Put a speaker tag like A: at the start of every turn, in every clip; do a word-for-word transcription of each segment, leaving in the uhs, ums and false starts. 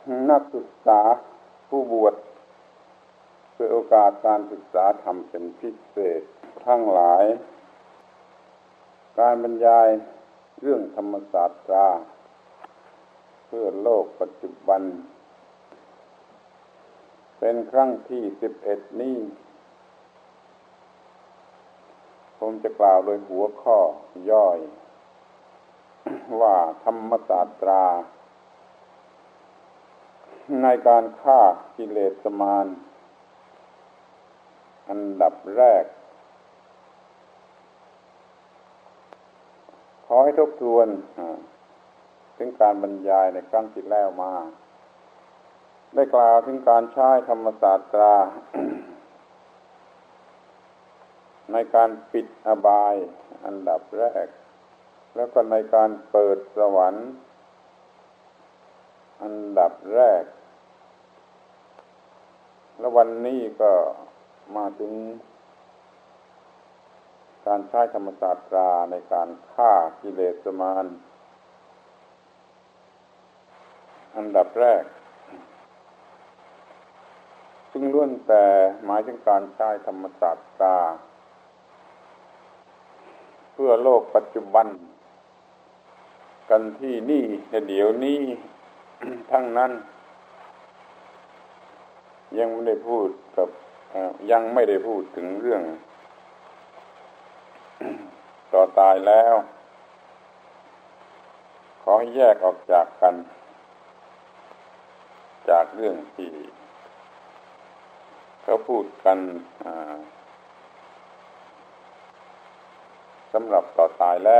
A: นักศึกษาผู้บวชเพื่อโอกาสการศึกษาธรรมเป็นพิเศษทั้งหลายการบรรยายเรื่องธรรมศาสตราเพื่อโลกปัจจุบันเป็นครั้งที่สิบเอ็ดนี้ผมจะกล่าวโดยหัวข้อย่อยว่าธรรมศาสตราในการฆ่ากิเลสมารอันดับแรกขอให้ทบทวนถึงการบรรยายในครั้งที่แล้วมาได้กล่าวถึงการใช้ธรรมศาสตรา ในการปิดอบายอันดับแรกแล้วก็ในการเปิดสวรรค์อันดับแรกแล้ววันนี้ก็มาถึงการใช้ธรรมศาสตราในการฆ่ากิเลสมารอันดับแรกซึ่งล้วนแต่หมายถึงการใช้ธรรมศาสตราเพื่อโลกปัจจุบันกันที่นี่เดี๋ยวนี้ ทั้งนั้นยังไม่ได้พูดกับยังไม่ได้พูดถึงเรื่อง ต่อตายแล้วขอให้แยกออกจากกันจากเรื่องที่เขาพูดกันสำหรับต่อตายแล้ว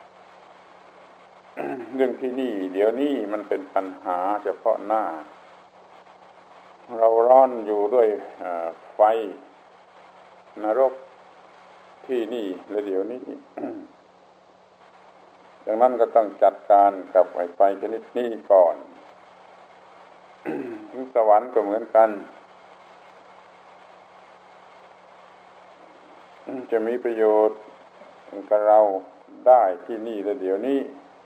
A: เรื่องที่นี่เดี๋ยวนี้มันเป็นปัญหาเฉพาะหน้าเราร้อนอยู่ด้วยไฟนรกที่นี่และเดี๋ยวนี้ ดังนั้นก็ต้องจัดการกับไฟไฟชนิดนี้ก่อน ถึงสวรรค์ก็เหมือนกันจะมีประโยชน์กับเราได้ที่นี่และเดี๋ยวนี้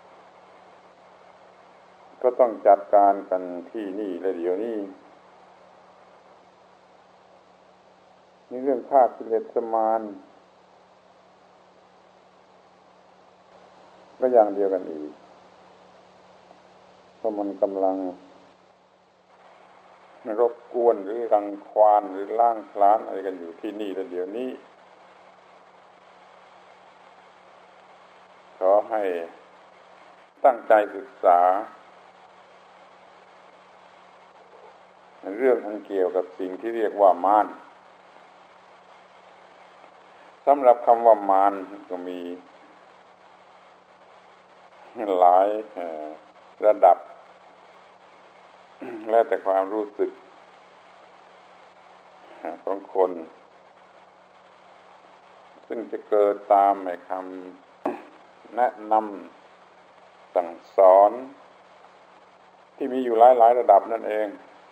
A: ก็ต้องจัดการกันที่นี่และเดี๋ยวนี้นี่เรื่องฆ่ากิเลสมารก็อย่างเดียวกันอีกเพราะมันกำลังรบกวนหรือรังควานหรือล่างคลานอะไรกันอยู่ที่นี่และเดี๋ยวนี้ขอให้ตั้งใจศึกษาเรื่องอันเกี่ยวกับสิ่งที่เรียกว่ามารสำหรับคำว่ามารก็มีหลายระดับแล้วแต่ความรู้สึกของคนซึ่งจะเกิดตามในคำแนะนำสั่งสอนที่มีอยู่หลายๆระดับนั่นเอง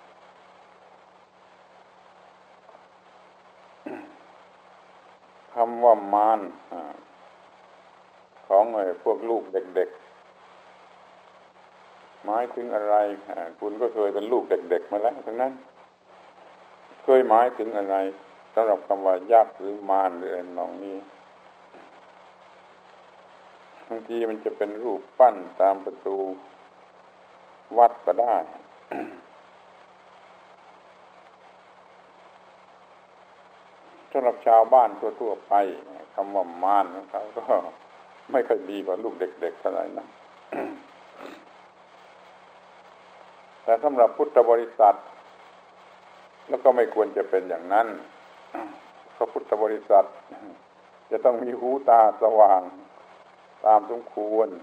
A: คำว่ามารของไอ้พวกลูกเด็กๆหมายถึงอะไรคุณก็เคยเป็นลูกเด็กๆมาแล้วทั้งนั้นเคยหมายถึงอะไรสำหรับคำว่ายักษ์หรือมารหรืออะไรนองนี้บางทีมันจะเป็นรูปปั้นตามประตูวัดก็ได้ สำหรับชาวบ้านทั่วๆไปคำว่ามารของเขาก็ไม่ค่อยดีกว่าลูกเด็กๆเท่าไหร่นะ แต่สำหรับพุทธบริษัทแล้วก็ไม่ควรจะเป็นอย่างนั้นเพราะพุทธบริษัทจะต้องมีหูตาสว่างตามสมควร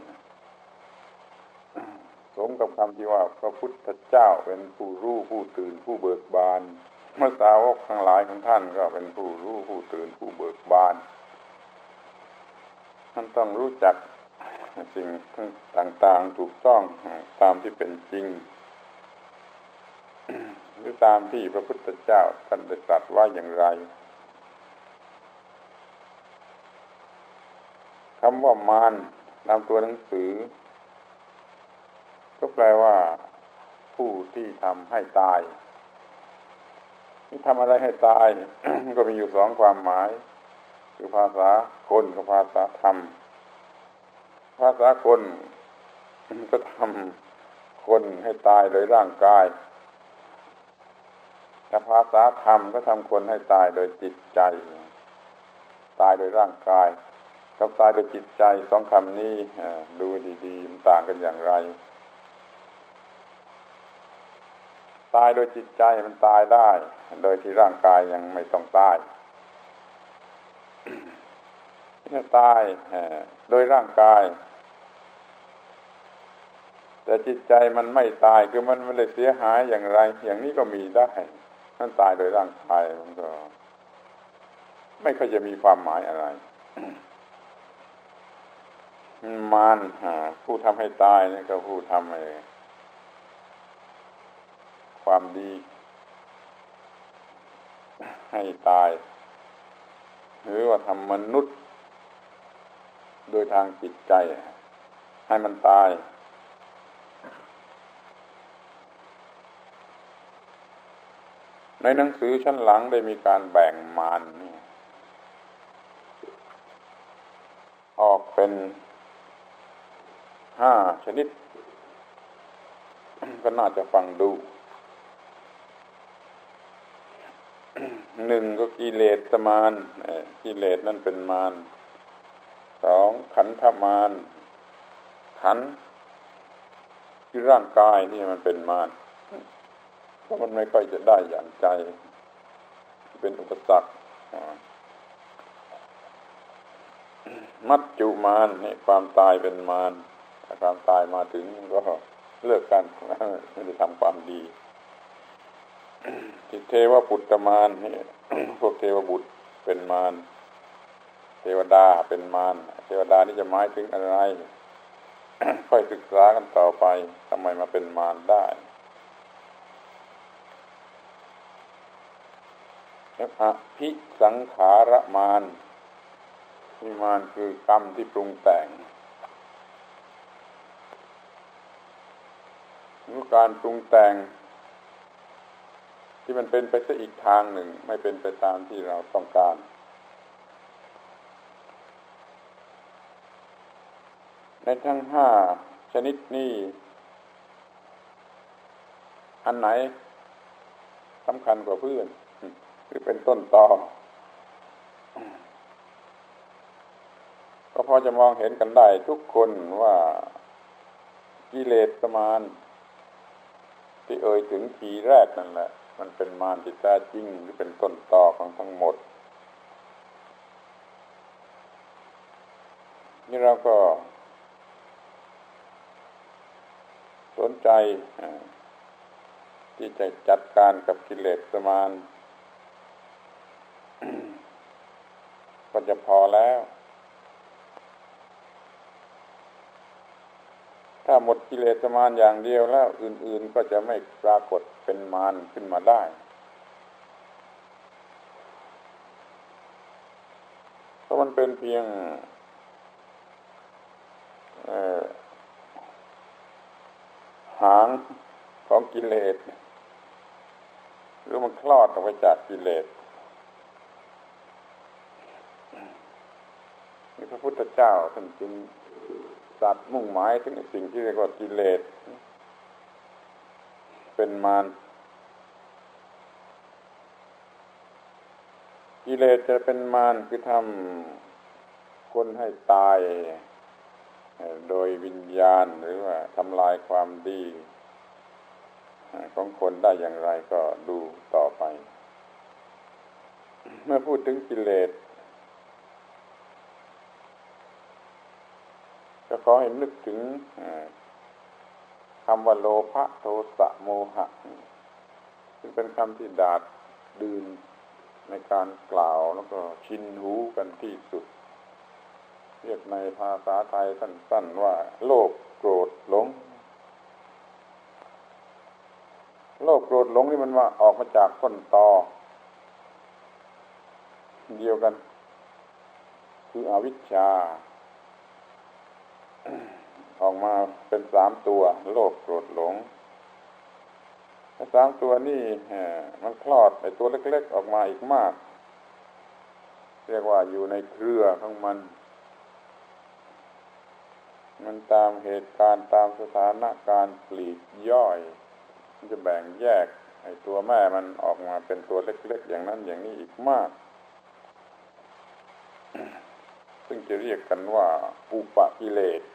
A: สมกับคำที่ว่าพระพุทธเจ้าเป็นผู้รู้ผู้ตื่นผู้เบิกบานพระสาวกทั้งหลายของท่านก็เป็นผู้รู้ผู้ตื่นผู้เบิกบานท่านต้องรู้จักสิ่งต่างๆถูกต้องตามที่เป็นจริงหรือตามที่พระพุทธเจ้าท่านได้ตรัสว่าอย่างไรคำว่ามารตามตัวหนังสือก็แปลว่าผู้ที่ทำให้ตายนี่ทำอะไรให้ตาย ก็มีอยู่สองความหมายคือภาษาคนกับภาษาธรรมภาษาคนก็ทำคนให้ตายโดยร่างกายแต่ภาษาธรรมก็ทำคนให้ตายโดยจิตใจตายโดยร่างกายกับตายโดยจิตใจสองคำนี้ดูดีๆมันต่างกันอย่างไรตายโดยจิตใจมันตายได้โดยที่ร่างกายยังไม่ต้องตายเนี่ยตายโดยร่างกายแต่จิตใจมันไม่ตายคือมันไม่ได้เสียหายอย่างไรอย่างนี้ก็มีได้นั่นตายโดยร่างกายมันก็ไม่ค่อยจะมีความหมายอะไรมารผู้ทำให้ตายนี่ก็ผู้ทำให้ความดีให้ตายหรือว่าทำมนุษย์โดยทางจิตใจให้มันตายในหนังสือชั้นหลังได้มีการแบ่งมารนี่ออกเป็นห้าชนิดก็น่าจะฟังดูหนึ่งก็กิเลสมารกิเลสนั่นเป็นมารสองขันธมารขันธ์คือร่างกายนี่มันเป็นมารเพราะมันไม่ค่อยจะได้อย่างใจเป็นอุปสรรคมัจจุมารนี่ความตายเป็นมารถ้าความตายมาถึงก็เลิกกันไม่ได้ทำความดีที่เทวปุตตมารนี่ พวกเทวบุตรเป็นมารเทวดาเป็นมารเทวดานี่จะหมายถึงอะไร ค่อยศึกษากันต่อไปทำไมมาเป็นมารได้อภิสังขารมารนี่มารคือกรรมที่ปรุงแต่งหรือการปรุงแต่งที่มันเป็นไปซะอีกทางหนึ่งไม่เป็นไปตามที่เราต้องการในทั้งห้าชนิดนี้อันไหนสำคัญกว่าเพื่อนหรือเป็นต้นตอก็พอจะมองเห็นกันได้ทุกคนว่ากิเลสมารที่เอ่ยถึงทีแรกนั่นแหละมันเป็นมารที่แท้จริงหรือเป็นต้นตอของทั้งหมดนี่เราก็สนใจที่จะจัดการกับกิเลสมารก็จะพอแล้วถ้าหมดกิเลสมารอย่างเดียวแล้วอื่นๆก็จะไม่ปรากฏเป็นมารขึ้นมาได้เพราะมันเป็นเพียงหางของกิเลสหรือมันคลอดออกไปจากกิเลสนี่พระพุทธเจ้าท่านจึงสัตว์มุ่งหมายถึงสิ่งที่เรียกว่ากิเลสเป็นมารกิเลสจะเป็นมารคือทำคนให้ตายโดยวิญญาณหรือว่าทำลายความดีของคนได้อย่างไรก็ดูต่อไปเมื่อพูดถึงกิเลสก็ขอให้นึกถึงคำว่าโลภะโทสะโมหะซึ่งเป็นคำที่ดาดดืนในการกล่าวแล้วก็ชินหูกันที่สุดเรียกในภาษาไทยสั้นๆว่าโลภโกรธหลงโลภโกรธหลงนี่มันว่าออกมาจากต้นตอเดียวกันคืออวิชชาออกมาเป็นสามตัวโลภโกรธหลงสามตัวนี่มันคลอดไอ้ตัวเล็กๆออกมาอีกมากเรียกว่าอยู่ในเครือของมันมันตามเหตุการณ์ตามสถานการณ์ปลีกย่อยมันจะแบ่งแยกไอ้ตัวแม่มันออกมาเป็นตัวเล็กๆอย่างนั้นอย่างนี้อีกมากซึ่งจะเรียกกันว่าอุปกิเลส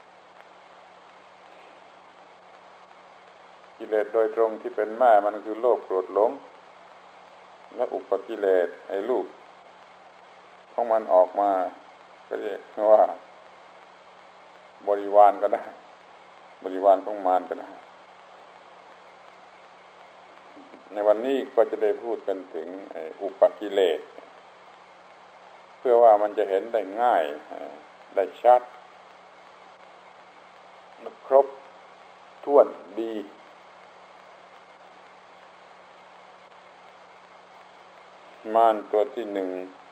A: กิเลสโดยตรงที่เป็นแม่มันคือโลภโกรธหลงและอุปกิเลสไอ้ลูกของมันออกมาก็เรียกว่าบริวารก็ได้บริวารของมารก็ได้ในวันนี้ก็จะได้พูดกันถึงอุปกิเลสเพื่อว่ามันจะเห็นได้ง่ายได้ชัดครบถ้วนดีมารตัวที่หนึ่ง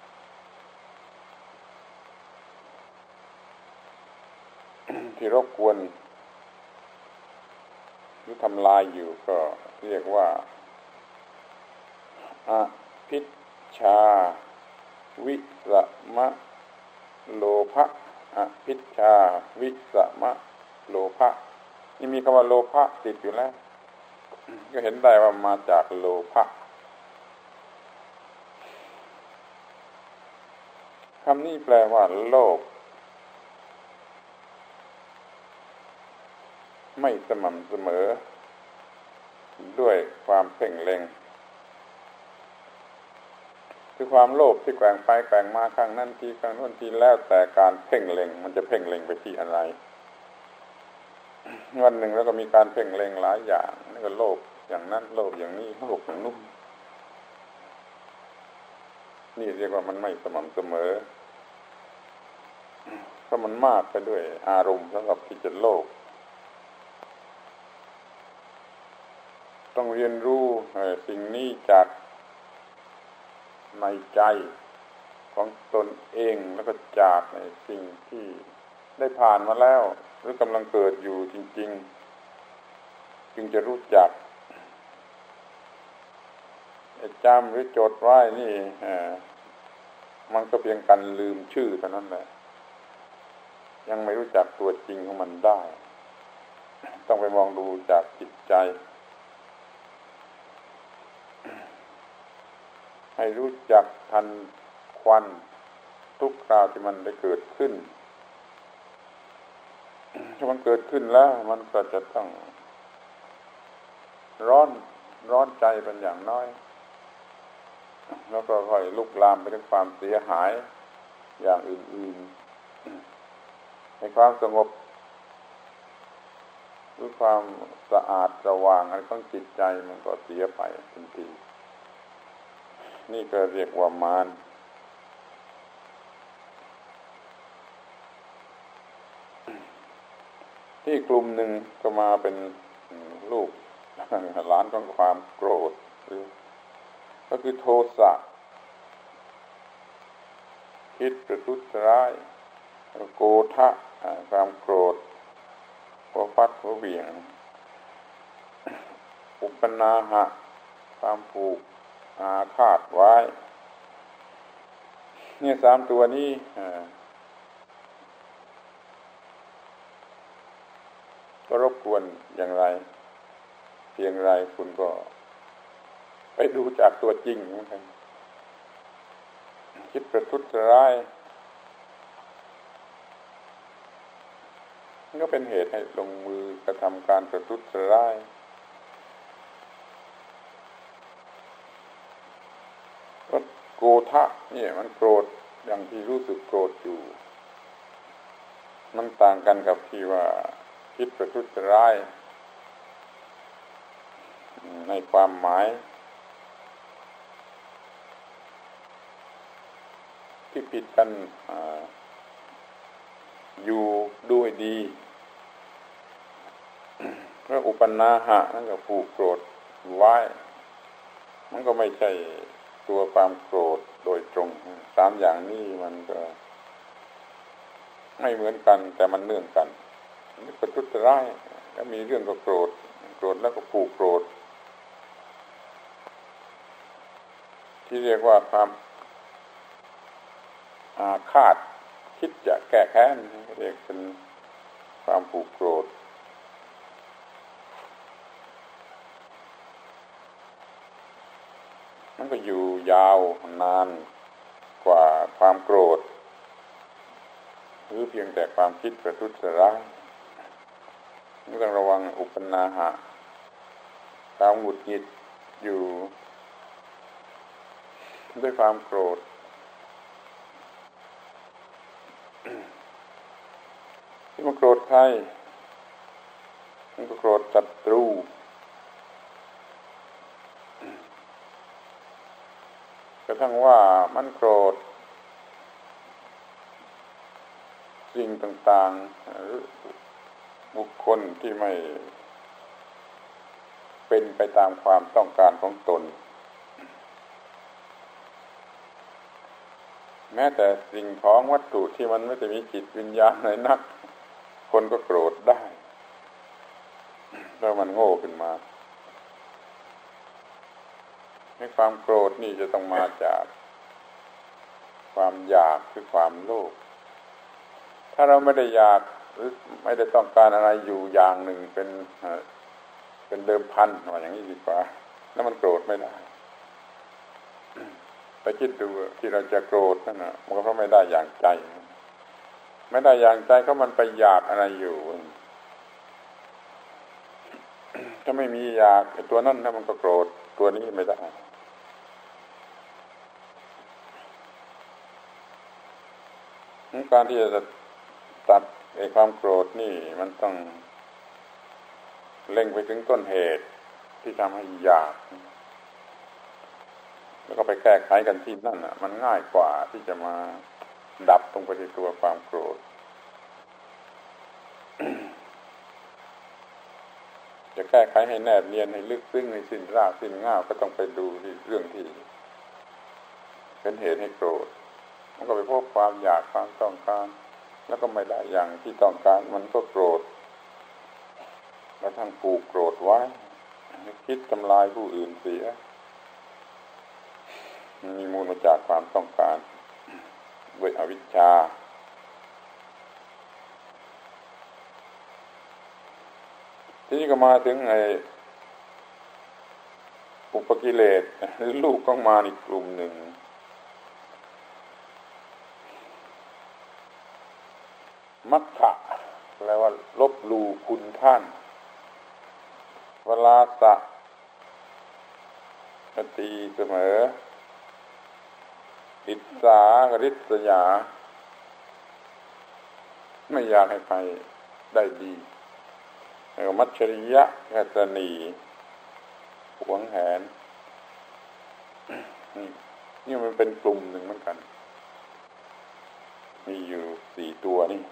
A: ที่รบกวนหรือทำลายอยู่ก็เรียกว่าอภิชฌาวิสมะโลภะอภิชฌาวิสมะโลภะนี่มีคำว่าโลภะติดอยู่แล้วก็เห็นได้ว่ามาจากโลภะคำนี้แปลว่าโลภไม่สม่ำเสมอด้วยความเพ่งเล็งคือความโลภที่แกว่งไปแกว่งมาข้างนั้นทีข้างโน้นทีแล้วแต่การเพ่งเล็งมันจะเพ่งเล็งไปที่อะไรวันหนึ่งแล้วก็มีการเพ่งเล็งหลายอย่างนี่ก็โลภอย่างนั้นโลภอย่างนี้โลภอย่างนู้นนี่เรียกว่ามันไม่สม่ำเสมอเพราะมันมากไปด้วยอารมณ์สำหรับที่จะโลภต้องเรียนรู้สิ่งนี้จากในใจของตนเองแล้วก็จากในสิ่งที่ได้ผ่านมาแล้วหรือกำลังเกิดอยู่จริงๆจึงจะรู้จักจำหรือจดไว้นี่มันก็เพียงการลืมชื่อเท่านั้นแหละยังไม่รู้จักตัวจริงของมันได้ต้องไปมองดูจากจิตใจให้รู้จักทันควันทุกคราวที่มันได้เกิดขึ้นถ้ามันเกิดขึ้นแล้วมันก็จะต้องร้อนร้อนใจเป็นอย่างน้อยแล้วก็ค่อยลุกลามไปถึงความเสียหายอย่างอื่นๆในความสงบหรือความสะอาดสว่างอะไรของจิตใจมันก็เสียไปทันทีนี่ก็เรียกว่ามารที่กลุ่มหนึ่งก็มาเป็นลูกหลานของความโกรธก็คือโทสะคิดประทุษร้ายโกฏะความโกรธหัวฟัดหัวเบี่ยงอุปนาหะความผูกอาฆาตไว้เนี่ยสามตัวนี้ก็รบกวนอย่างไรเพียงไรคุณก็ไปดูจากตัวจริงเหมือนกันคิดประทุษร้ายมันก็เป็นเหตุให้ลงมือกระทำการประทุษร้ายโกฏะนี่มันโกรธอย่างที่รู้สึกโกรธอยู่มันต่างกันกับที่ว่าคิดประทุษร้ายในความหมายที่ผิดกัน อ, อยู่ด้วยดีเพราะอุปนาหะนั่นก็ผูกโกรธไว้มันก็ไม่ใช่ตัวความโกรธโดยตรงสามอย่างนี้มันก็ไม่เหมือนกันแต่มันเนื่องกันนี่ประทุษร้ายแล้วมีเรื่องก็โกรธโกรธแล้วก็ผูกโกรธที่เรียกว่าความอาฆาตคิดจะแก้แค้นเรียกเป็นความผูกโกรธมันก็อยู่ยาวนานกว่าความโกรธหรือเพียงแต่ความคิดประทุษร้ายนี่ต้องระวังอุปนาหะความหงุดหงิดอยู่ด้วยความโกรธที่มันโกรธใครมันก็โกรธศัตรูกระทั่งว่ามันโกรธสิ่งต่างๆหรือบุคคลที่ไม่เป็นไปตามความต้องการของตนแม้แต่สิ่งของวัตถุที่มันไม่ได้มีจิตวิญญาณเลยนักคนก็โกรธได้แล้วมันโง่ขึ้นมาให้ความโกรธนี่จะต้องมาจากความอยากคือความโลภถ้าเราไม่ได้อยากหรือไม่ได้ต้องการอะไรอยู่อย่างหนึ่งเป็นเป็นเดิมพันว่าอย่างนี้ดีกว่าแล้วมันโกรธไม่ได้ไปคิดดูที่เราจะโกรธนั่นน่ะมันก็เพราะไม่ได้อย่างใจไม่ได้อย่างใจก็มันไปอยากอะไรอยู่ถ้าไม่มีอยากไอ้ตัวนั้นนะมันก็โกรธตัวนี้ไม่ได้การที่จะตัดไอ้ความโกรธนี่มันต้องเล็งไปถึงต้นเหตุที่ทำให้อยากแล้วก็ไปแก้ไขกันที่นั่นอ่ะมันง่ายกว่าที่จะมาดับตรงไปที่ตัวความโกรธ จะแก้ไขให้แนบเนียนให้ลึกซึ้งให้สิ้นรากสิ้นง่าก็ต้องไปดูที่เรื่องที่เป็นเหตุให้โกรธมันก็ไปพบความอยากความต้องการแล้วก็ไม่ได้อย่างที่ต้องการมันก็โกรธแล้วทั้งผูกโกรธไว้คิดทำลายผู้อื่นเสียมีมูลมาจากความต้องการด้วยอวิชชาทีนี้ก็มาถึงไอ้อุปกิเลสหรือลูกของมารอีกกลุ่มหนึ่งมัคคะแปลว่าลบหลู่คุณท่านเวลาสะตีเสมออิจฉากริษยาไม่อยากให้ใครได้ดีแล้วก็มัจฉริยะกตนีหวงแหนนี่มันเป็นกลุ่มหนึ่งเหมือนกันมีอยู่สี่ตัวนี่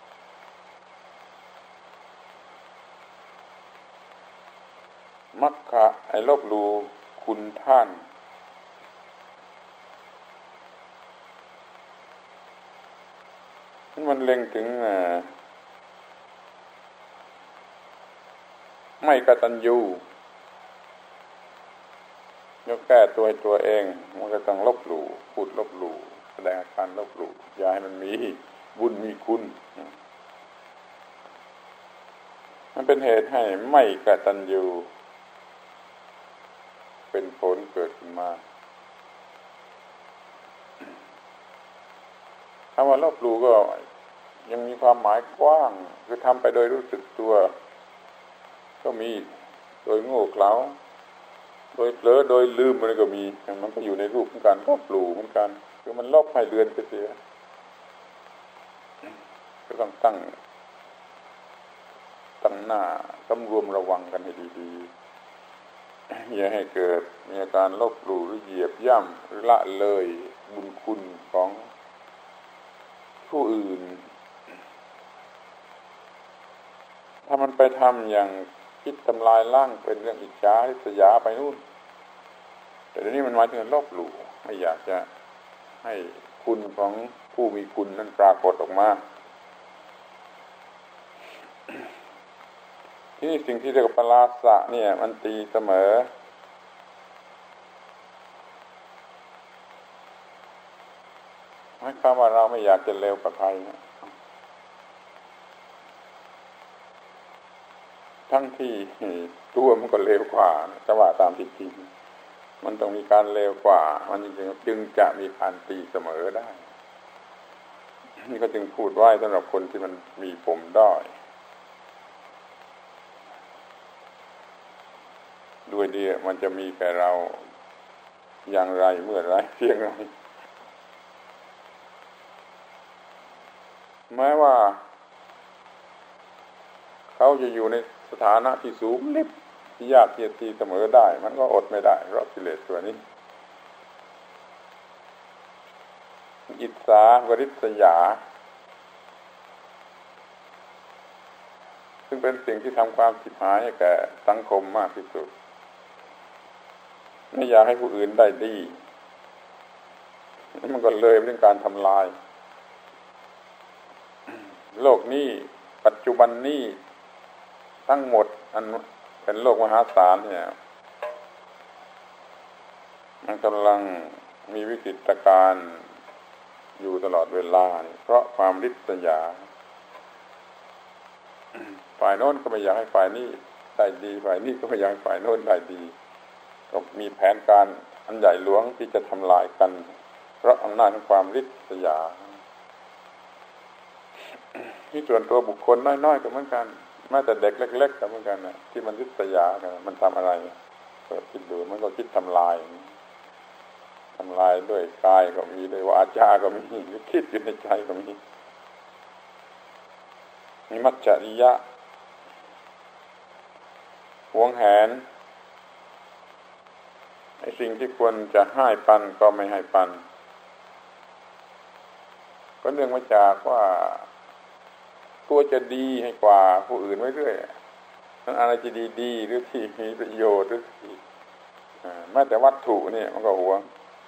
A: มัคคะไอ้ลบหลู่คุณท่านมันเล็งถึงไม่กตัญญูยกแก้ตัวให้ตัวเองมันก็ต้องลบหลู่พูดลบหลู่แสดงอาการลบหลู่อย่าให้มันมีบุญมีคุณมันเป็นเหตุให้ไม่กตัญญูเป็นผลเกิดขึ้นมาคำว่าลบหลู่ก็ยังมีความหมายกว้างคือทำไปโดยรู้สึกตัวก็มีโดยโง่เขลาโดยเผลอโดยลืมมันก็มีมันก็อยู่ในรูปเหมือนกันลบหลู่เหมือนกันคือมันลบให้เลือนไปเสียก็ต้องตั้งตั้งหน้าสำรวมระวังกันให้ดีๆอย่าให้เกิดมีอาการลบหลู่หรือเหยียบย่ำหรือละเลยบุญคุณของผู้อื่นถ้ามันไปทำอย่างคิดทำลายล้างเป็นเรื่องอิจฉาริษยาไปนู่นแต่เดี๋ยวนี้มันมาถึงลบหลู่ไม่อยากจะให้คุณของผู้มีคุณนั้นปรากฏออกมาที่นี่สิ่งที่เรียกว่าปราศะเนี่ยมันตีเสมอหมายความว่าเราไม่อยากจะเลวกับใครนะทั้งที่ตัวมันก็เลวกว่าแต่ว่าตามที่จริงมันต้องมีการเลวกว่ามันจึงจึงจะมีการตีเสมอได้นี่ก็จึงพูดไว้สำหรับคนที่มันมีปมด้อยด้วยดีมันจะมีแก่เราอย่างไรเมื่อไรเพียงไรแม้ว่าเขาจะอยู่ในสถานะที่สูงลิบที่ยากที่จะตีเสมอได้มันก็อดไม่ได้เพราะกิเลสตัวนี้อิจฉาวริษยาซึ่งเป็นสิ่งที่ทำความผิดหายให้แก่สังคมมากที่สุดไม่อยากให้ผู้อื่นได้ดีมันก็เลยเป็นการทำลายโลกนี้ปัจจุบันนี้ทั้งหมดอันเป็นโลกมหาศาลเนี่ยมันกำลังมีวิกฤตการณ์อยู่ตลอดเวลาเพราะความริษยาฝ่ายโน้นก็ไม่อยากให้ฝ่ายนี้ได้ดีฝ่ายนี้ก็ไม่อยากให้ฝ่ายโน้นได้ดีก็มีแผนการอันใหญ่หลวงที่จะทำลายกันเพราะอำนาจของความริษยาที่ส่วนตัวบุคคลน้อยๆก็เหมือนกันแม้แต่เด็กเล็กๆก็เหมือนกันนะที่มันริษยากันมันทำอะไรก็คิดดูมันก็คิดทำลายทำลายด้วยกายก็มีด้วยวาจาก็มีคิดอยู่ในใจก็มีมีมัจฉริยะหวงแหนไอ้สิ่งที่ควรจะให้ปันก็ไม่ให้ปันก็เนื่องมาจากว่าตัวจะดีให้กว่าผู้อื่นไว้เรื่อยนั้นอะไรจะดีๆหรือที่มีประโยชน์หรือที่แม้แต่วัตถุนี่มันก็หวง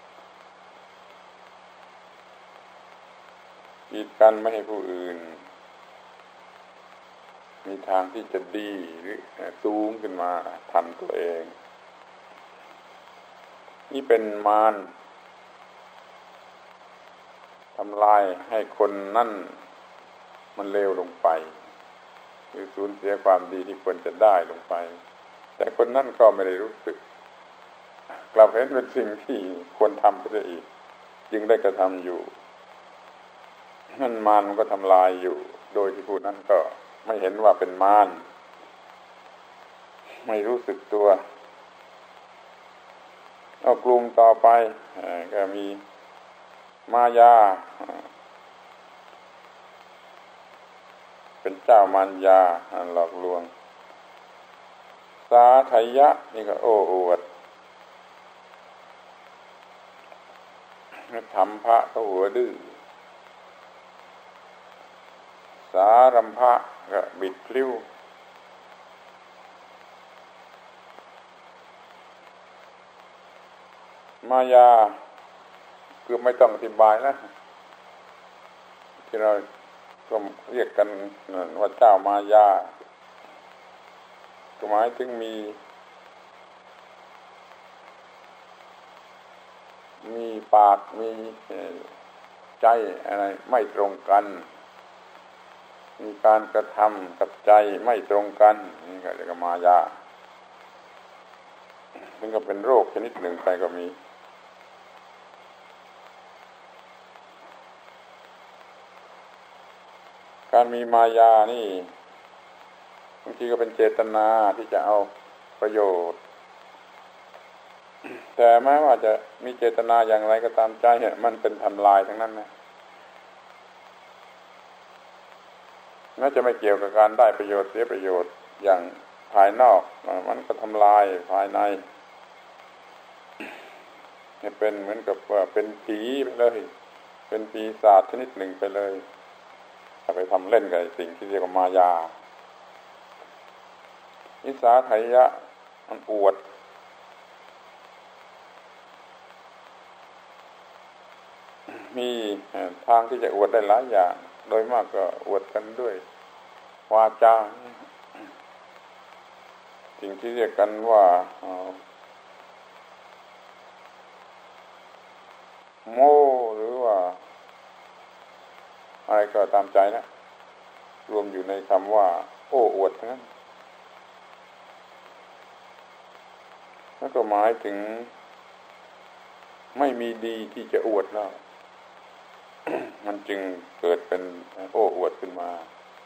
A: กีดกันไม่ให้ผู้อื่นมีทางที่จะดีหรือสูงขึ้นมาทันตัวเองนี่เป็นมารทำลายให้คนนั่นมันเลวลงไปหรือสูญเสียความดีที่ควรจะได้ลงไปแต่คนนั่นก็ไม่ได้รู้สึกกลับเห็นเป็นสิ่งที่ควรทำไปได้อีกจึงได้กระทำอยู่นั่นมารมันก็ทำลายอยู่โดยที่ผู้นั้นก็ไม่เห็นว่าเป็นมารไม่รู้สึกตัวเอากลุ่มต่อไปก็มีมายาเป็นเจ้ามารยาหลอกลวงสาไถยะนี่ก็โอ้อวดธรรมพระก็หัวดื้อสารัมภะก็บิดพลิ้วมายาคือไม่ต้องอธิบายแล้วที่เราก็เรียกกันว่าเจ้ามายาก็หมายถึงมีมีปากมีใจอะไรไม่ตรงกันมีการกระทำกับใจไม่ตรงกันนี่ก็เรียกว่ามายาซึ่งก็เป็นโรคชนิดหนึ่งไปก็มีการมีมายานี่บางทีก็เป็นเจตนาที่จะเอาประโยชน์แต่แม้ว่าจะมีเจตนาอย่างไรก็ตามใจเนี่ยมันเป็นทำลายทั้งนั้นนะน่าจะไม่เกี่ยวกับการได้ประโยชน์เสียประโยชน์อย่างภายนอกมันก็ทำลายภายในเนี่ยเป็นเหมือนกับว่าเป็นผีไปเลยเป็นปีศาจชนิดหนึ่งไปเลยถ้าไปทำเล่นกับสิ่งที่เรียกว่ามายานิสาไถยะมันอวดมีทางที่จะอวดได้หลายอย่างโดยมากก็อวดกันด้วยวาจาสิ่งที่เรียกกันว่าโม้หรือว่าก็ตามใจนะรวมอยู่ในคำว่าโอ้อวดทั้งนั้นแล้วก็หมายถึงไม่มีดีที่จะอวดแล้ว มันจึงเกิดเป็นโอ้อวดขึ้นมา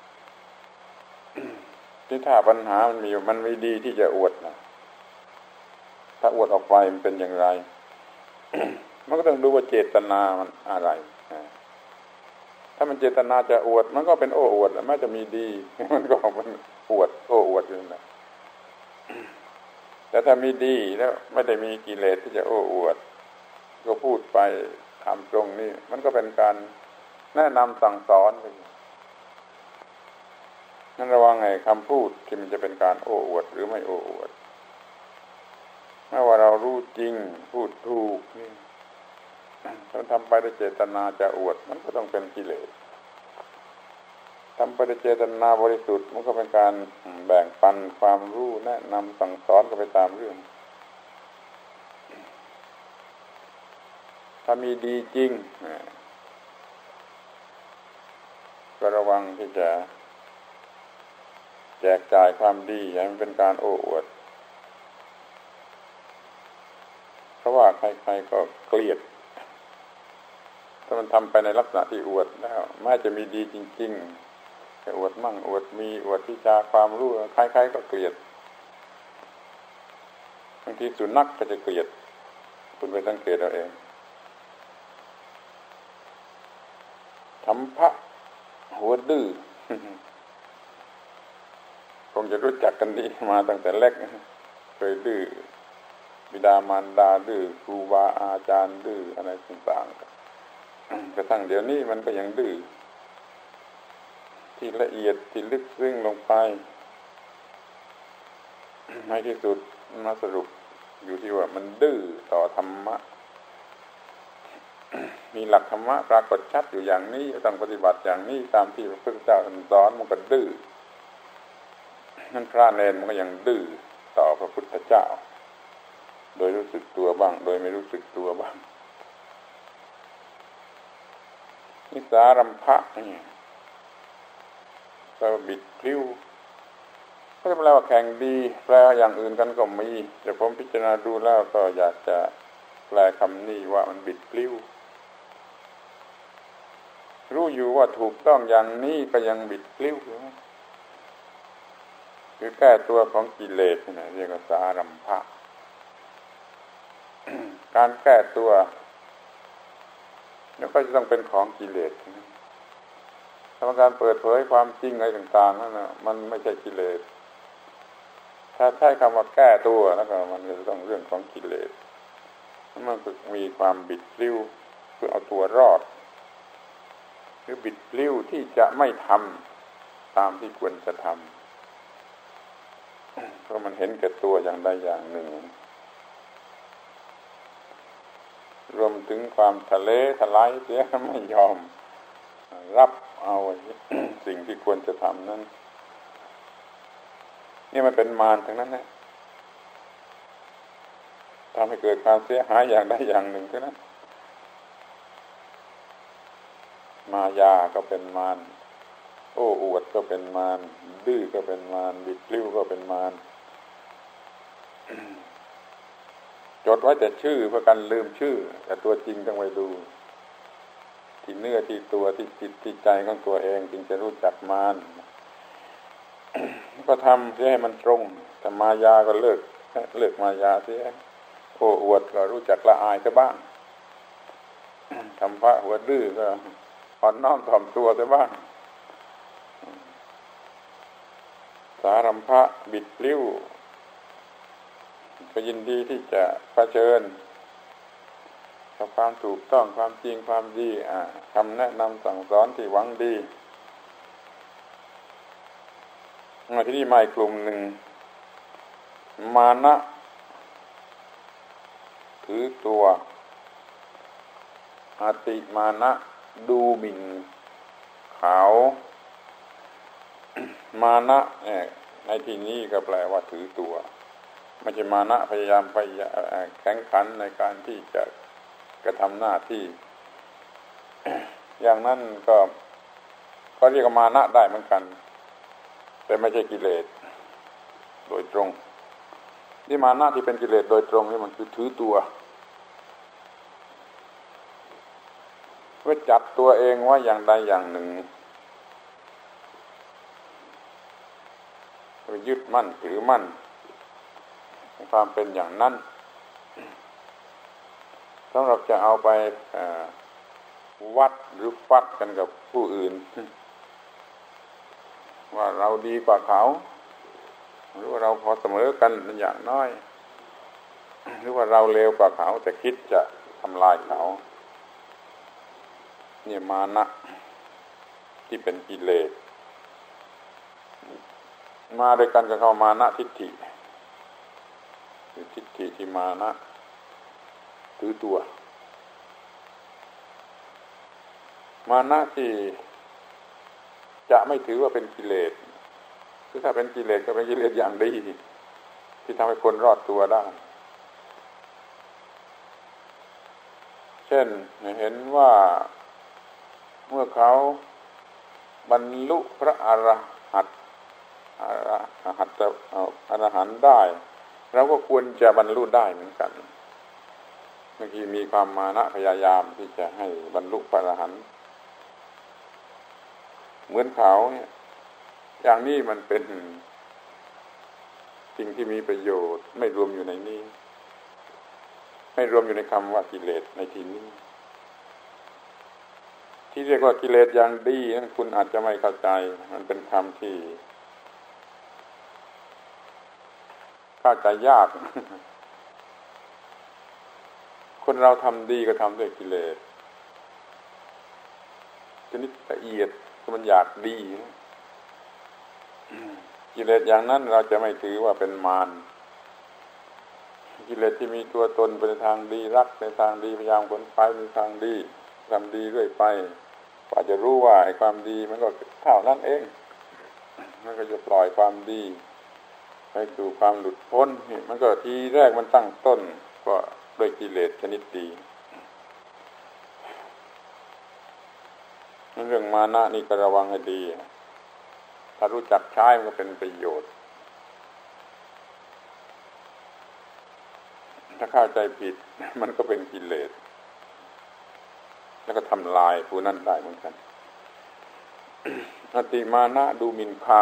A: ที่ถ้าปัญหามันมีมันไม่ดีที่จะอวดนะถ้าอวดออกไปมันเป็นอย่างไร มันก็ต้องดูว่าเจตนามันอะไรถ้ามันเจตนาจะอวดมันก็เป็นโอ้อวดแม้จะมีดีมันก็มันอวดโอ้อวดอยู่นั่นแหละแต่ถ้ามีดีแล้วไม่ได้มีกิเลสที่จะโอ้อวดก็พูดไปทำตรงนี้มันก็เป็นการแนะนำสั่งสอนไปนั่นระวังไงคำพูดที่มันจะเป็นการโอ้อวดหรือไม่โอ้อวดเมื่อว่าเรารู้จริงพูดถูกนี่ถ้าทำไปด้วยเจตนาจะอวดมันก็ต้องเป็นกิเลสทำไปด้วยเจตนาบริสุทธิ์มันก็เป็นการแบ่งปันความรู้แนะนำสั่งสอนกันไปตามเรื่องถ้ามีดีจริงก็ระวังที่จะแจกจ่ายความดีอย่าให้มันเป็นการโอ้อวดเพราะว่าใครๆก็เกลียดถ้ามันทำไปในลักษณะที่อวดแล้วแม้จะมีดีจริงๆแต่อวดมั่งอวดมีอวดวิชาความรู้ใครๆก็เกลียดบางทีสุนัขก็จะเกลียดคุณไปสังเกตเอาเองทำพระหัวดื้อ คงจะรู้จักกันดีมาตั้งแต่เล็กเคยดื้อบิดามารดาดื้อครูบาอาจารย์ดื้ออะไรต่างๆกระทั่งเดี๋ยวนี้มันก็ยังดื้อที่ละเอียดที่ลึกซึ้งลงไปในที่สุดมาสรุปอยู่ที่ว่ามันดื้อต่อธรรมะมีหลักธรรมะปรากฏชัดอยู่อย่างนี้ต้องปฏิบัติอย่างนี้ตามที่พระพุทธเจ้าสอนมันก็ดื้อนั่นพระเนรมันก็ยังดื้อต่อพระพุทธเจ้าโดยรู้สึกตัวบ้างโดยไม่รู้สึกตัวบ้างนิสารัมภะนี่ก็บิดพลิ้วก็แปลว่าแข่งดีแปลอย่างอื่นกันก็มีแต่ผมพิจารณาดูแล้วก็อยากจะแปลคำนี้ว่ามันบิดพลิ้วรู้อยู่ว่าถูกต้องอย่างนี้ก็ยังบิดพลิ้วคือแก้ตัวของกิเลสนี่เรียกว่าสารัมภะการแก้ตัวแล้วก็จะต้องเป็นของกิเลสถ้าการเปิดเผยความจริงอะไรต่างๆนั่นนะมันไม่ใช่กิเลสถ้าใช้คำว่าแก้ตัวแล้วก็มันจะต้องเรื่องของกิเลสมันก็มีความบิดพลิ้วเพื่อเอาตัวรอดหรือบิดพลิ้วที่จะไม่ทำตามที่ควรจะทำเพราะมันเห็นแก่ตัวอย่างใดอย่างหนึ่งรวมถึงความทะเลทลายเสียไม่ยอมรับเอา สิ่งที่ควรจะทำนั้นนี่มันเป็นมารทั้งนั้นนะทำให้เกิดความเสียหายอย่างใดอย่างหนึ่งเท่านั้นมายาก็เป็นมารโอ้อวดก็เป็นมารดื้อก็เป็นมารบิดพลิ้วก็เป็นมาร จดไว้แต่ชื่อเพื่อกันลืมชื่อแต่ตัวจริงต้องไปดูที่เนื้อที่ตัวที่จิตที่ใจของตัวเองจึงจะรู้จักมาร ก็ทำเพื่อให้มันตรงแต่มายาก็เลิกเลิกมายาเสียโอ้อวดก็รู้จักละอายซะบ้าง ทำพระหัวดื้อก็อ่อนน้อมถ่อมตัวซะบ้างสารัมภะบิดพลิ้วก็ยินดีที่จะเผชิญกับความถูกต้องความจริงความดีคำแนะนำสั่งสอนที่หวังดีมาที่นี่มาอีกกลุ่มหนึ่งมานะถือตัวอาติมานะดูหมิ่นเขามานะเนี่ยในที่นี้ก็แปลว่าถือตัวไม่ใช่มานะพยายามพยายามแข่งขันในการที่จะกระทำหน้าที่ อย่างนั้นก็ก็เรียกว่ามานะได้เหมือนกันแต่ไม่ใช่กิเลสโดยตรงนี่มานะที่เป็นกิเลสโดยตรงนี่มันคือถือตัวเพื่อจัดตัวเองว่าอย่างใดอย่างหนึ่งยึดมั่นถือมั่นความเป็นอย่างนั้นสำหรับจะเอาไปวัดหรือฟัดกันกับผู้อื่นว่าเราดีกว่าเขาหรือว่าเราพอเสมอกันอย่างน้อยหรือว่าเราเลวกว่าเขาแต่คิดจะทำลายเขาเนี่ยมานะที่เป็นกิเลสมาด้วยกันกับเขามานะทิฏฐิทิฏฐิที่มานะถือตัวมานะที่จะไม่ถือว่าเป็นกิเลสคือถ้าเป็นกิเลสก็เป็นกิเลสอย่างดีที่ทำให้คนรอดตัวได้เช่นเห็นว่าเมื่อเขาบรรลุพระอรหันต์อรหัตอรหันต์ได้เราก็ควรจะบรรลุได้เหมือนกันเมื่อกี้มีความมานะพยายามที่จะให้บรรลุพระอรหันต์เหมือนเขาเนี่ยอย่างนี้มันเป็นสิ่งที่มีประโยชน์ไม่รวมอยู่ในนี้ไม่รวมอยู่ในคำว่ากิเลสในที่นี้ที่เรียกว่ากิเลสอย่างดีนั้นคุณอาจจะไม่เข้าใจมันเป็นคำที่เข้าใจยากคนเราทำดีก็ทำด้วยกิเลสชนิดละเอียดมันอยากดีกิเลสอย่างนั้นเราจะไม่ถือว่าเป็นมารกิเลสที่มีตัวตนเป็นทางดีรักในทางดีพยายามขนไปในทางดีทำดีเรื่อยไปกว่าจะรู้ว่าไอ้ความดีมันก็เท่านั้นเองมันก็จะปล่อยความดีไปสู่ความหลุดพ้นนี่มันก็ทีแรกมันตั้งต้นก็ด้วยกิเลสชนิดดีเรื่องมานะนี่ก็ระวังให้ดีถ้ารู้จักใช้มันก็เป็นประโยชน์ถ้าเข้าใจผิดมันก็เป็นกิเลสแล้วก็ทำลายผู้นั้นได้เหมือนกันอติมานะดูหมิ่นเขา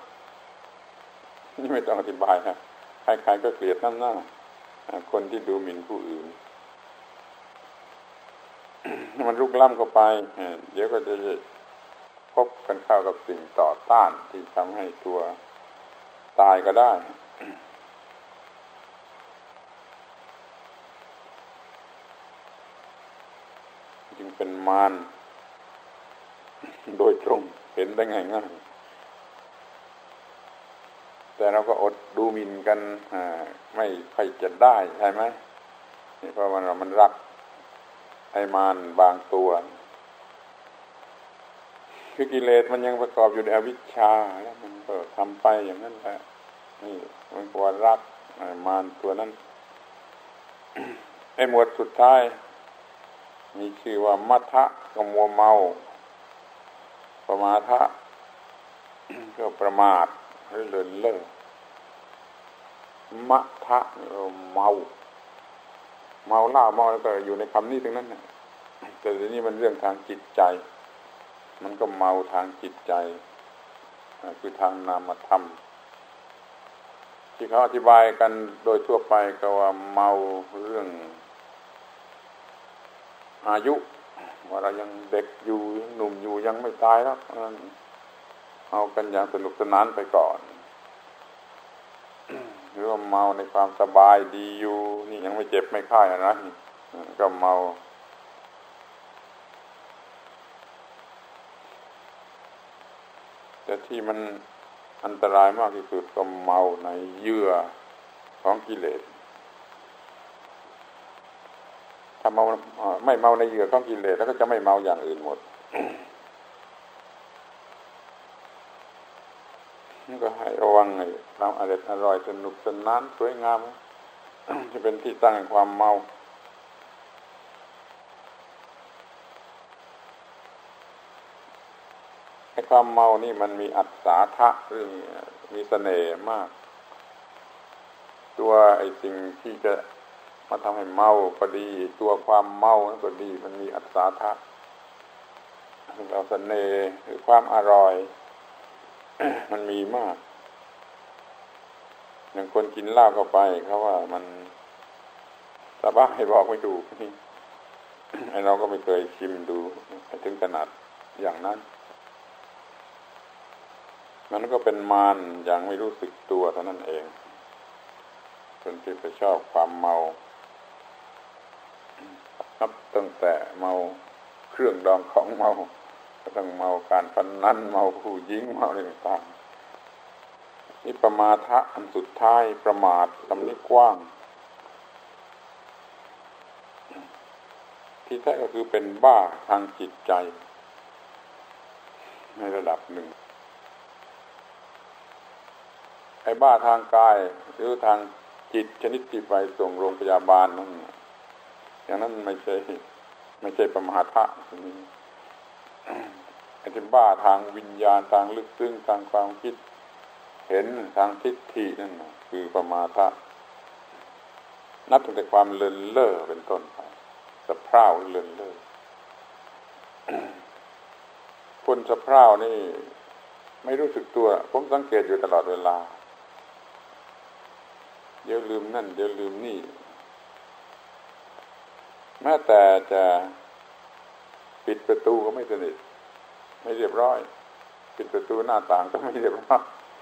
A: นี่ไม่ต้องอธิบายครับใครๆก็เกลียดน้ำหน้าคนที่ดูหมิ่นผู้อื่นมันลุกล้ำเข้าไปเดี๋ยวก็จะพบกันเข้ากับสิ่งต่อต้านที่ทำให้ตัวตายก็ได้จึงเป็นมารโดยตรงเห็นได้ง่ายๆแต่เราก็อดดูหมิ่นกันไม่ค่อยจะได้ใช่ไหมเพราะว่าเรามันรักไอ้มารบางตัวคือกิเลสมันยังประกอบอยู่ในอวิชชาแล้วมันก็ทำไปอย่างนั้นแหละนี่มันก็รักไอ้มารตัวนั้น ไอ้หมวดสุดท้ายมีชื่อว่ามัทธะก็มัวเมาประมาทะก็ประมาทหรือเลินเล่อมัทธะเมาเมาเหล้าเมาแล้วก็อยู่ในคำนี้ทั้งนั้นนะแต่ทีนี้มันเรื่องทางจิตใจมันก็เมาทางจิตใจคือทางนามธรรมที่เขาอธิบายกันโดยทั่วไปก็ว่าเมาเรื่องอายุว่าเรายังเด็กอยู่หนุ่มอยู่ยังไม่ตายแล้วเอากันอย่างสนุกสนานไปก่อนหรือว่าเมาในความสบายดีอยู่นี่ยังไม่เจ็บไม่ไข้อะไรก็เมาแต่ที่มันอันตรายมากที่สุดก็เมาในเยื่อของกิเลสถ้าเมาไม่เมาในเหยื่อของกิเลสแล้วก็จะไม่เมาอย่างอื่นหมด นี่ก็ให้ระวังไอ้ความอร่อยอร่อยสนุกสนานสวยงาม จะเป็นที่ตั้งแห่งความเมาไอ้ความเมานี่มันมีอัศทะหรือมีเสน่ห์มากตัวไอ้สิ่งที่จะมาทำให้เมาก็ดีตัวความเมาก็ดีมันมีอัศทะเราเสน่ห์หรือความอร่อย มันมีมากอย่างคนกินเหล้าเข้าไปเขาว่ามันสบายบอกไม่ถูกนี่ ไอ้เราก็ไม่เคยชิมดูถึงขนาดอย่างนั้นมันก็เป็นมารอย่างไม่รู้สึกตัวเท่านั้นเองคนที่ไปชอบความเมานับตั้งแต่เมาเครื่องดองของเมาก็ต้องเมาการพนันเมาผู้หญิงเมาอะไรต่างๆนี่ประมาทะอันสุดท้ายประมาทลำนี้กว้างที่แท้ก็คือเป็นบ้าทางจิตใจในระดับหนึ่งไอ้บ้าทางกายหรือทางจิตชนิดที่ไปส่งโรงพยาบาลนั่นอย่างนั้นไม่ใช่ไม่ใช่ประมาทะไอ้ที่บ้าทางวิญญาณทางลึกซึ้งทางความคิดเห็นทางทิฏฐินั่นคือประมาทะนับตั้งแต่ความเลินเล่อเป็นต้นไปสะเพร่าเลินเล่อคนสะเพร่านี่ไม่รู้สึกตัวผมสังเกตอยู่ตลอดเวลาเดี๋ยวลืมนั่นเดี๋ยวลืมนี่แม้แต่จะปิดประตูก็ไม่สนิทไม่เรียบร้อยปิดประตูหน้าต่างก็ไม่เรียบร้อย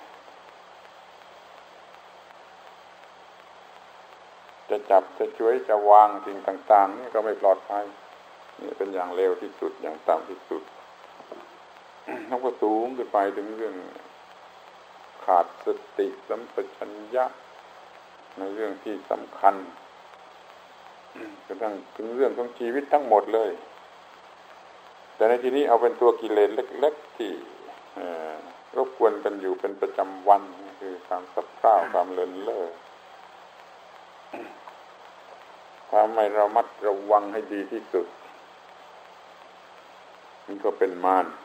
A: จะจับจะช่วยจะวางสิ่งต่างๆนี่ก็ไม่ปลอดภัยนี่เป็นอย่างเลวที่สุดอย่างต่ำที่สุดต้องก็สูงขึ้นไปถึงเรื่องขาดสติสัมปชัญญะในเรื่องที่สำคัญกระทั่งถึงเรื่องของชีวิตทั้งหมดเลยแต่ในที่นี้เอาเป็นตัวกิเลสเล็กๆที่รบกวนกันอยู่เป็นประจำวันคือความสับเศร้าความเลินเล่อความไม่ระมัดระวังให้ดีที่สุดมันก็เป็นมาร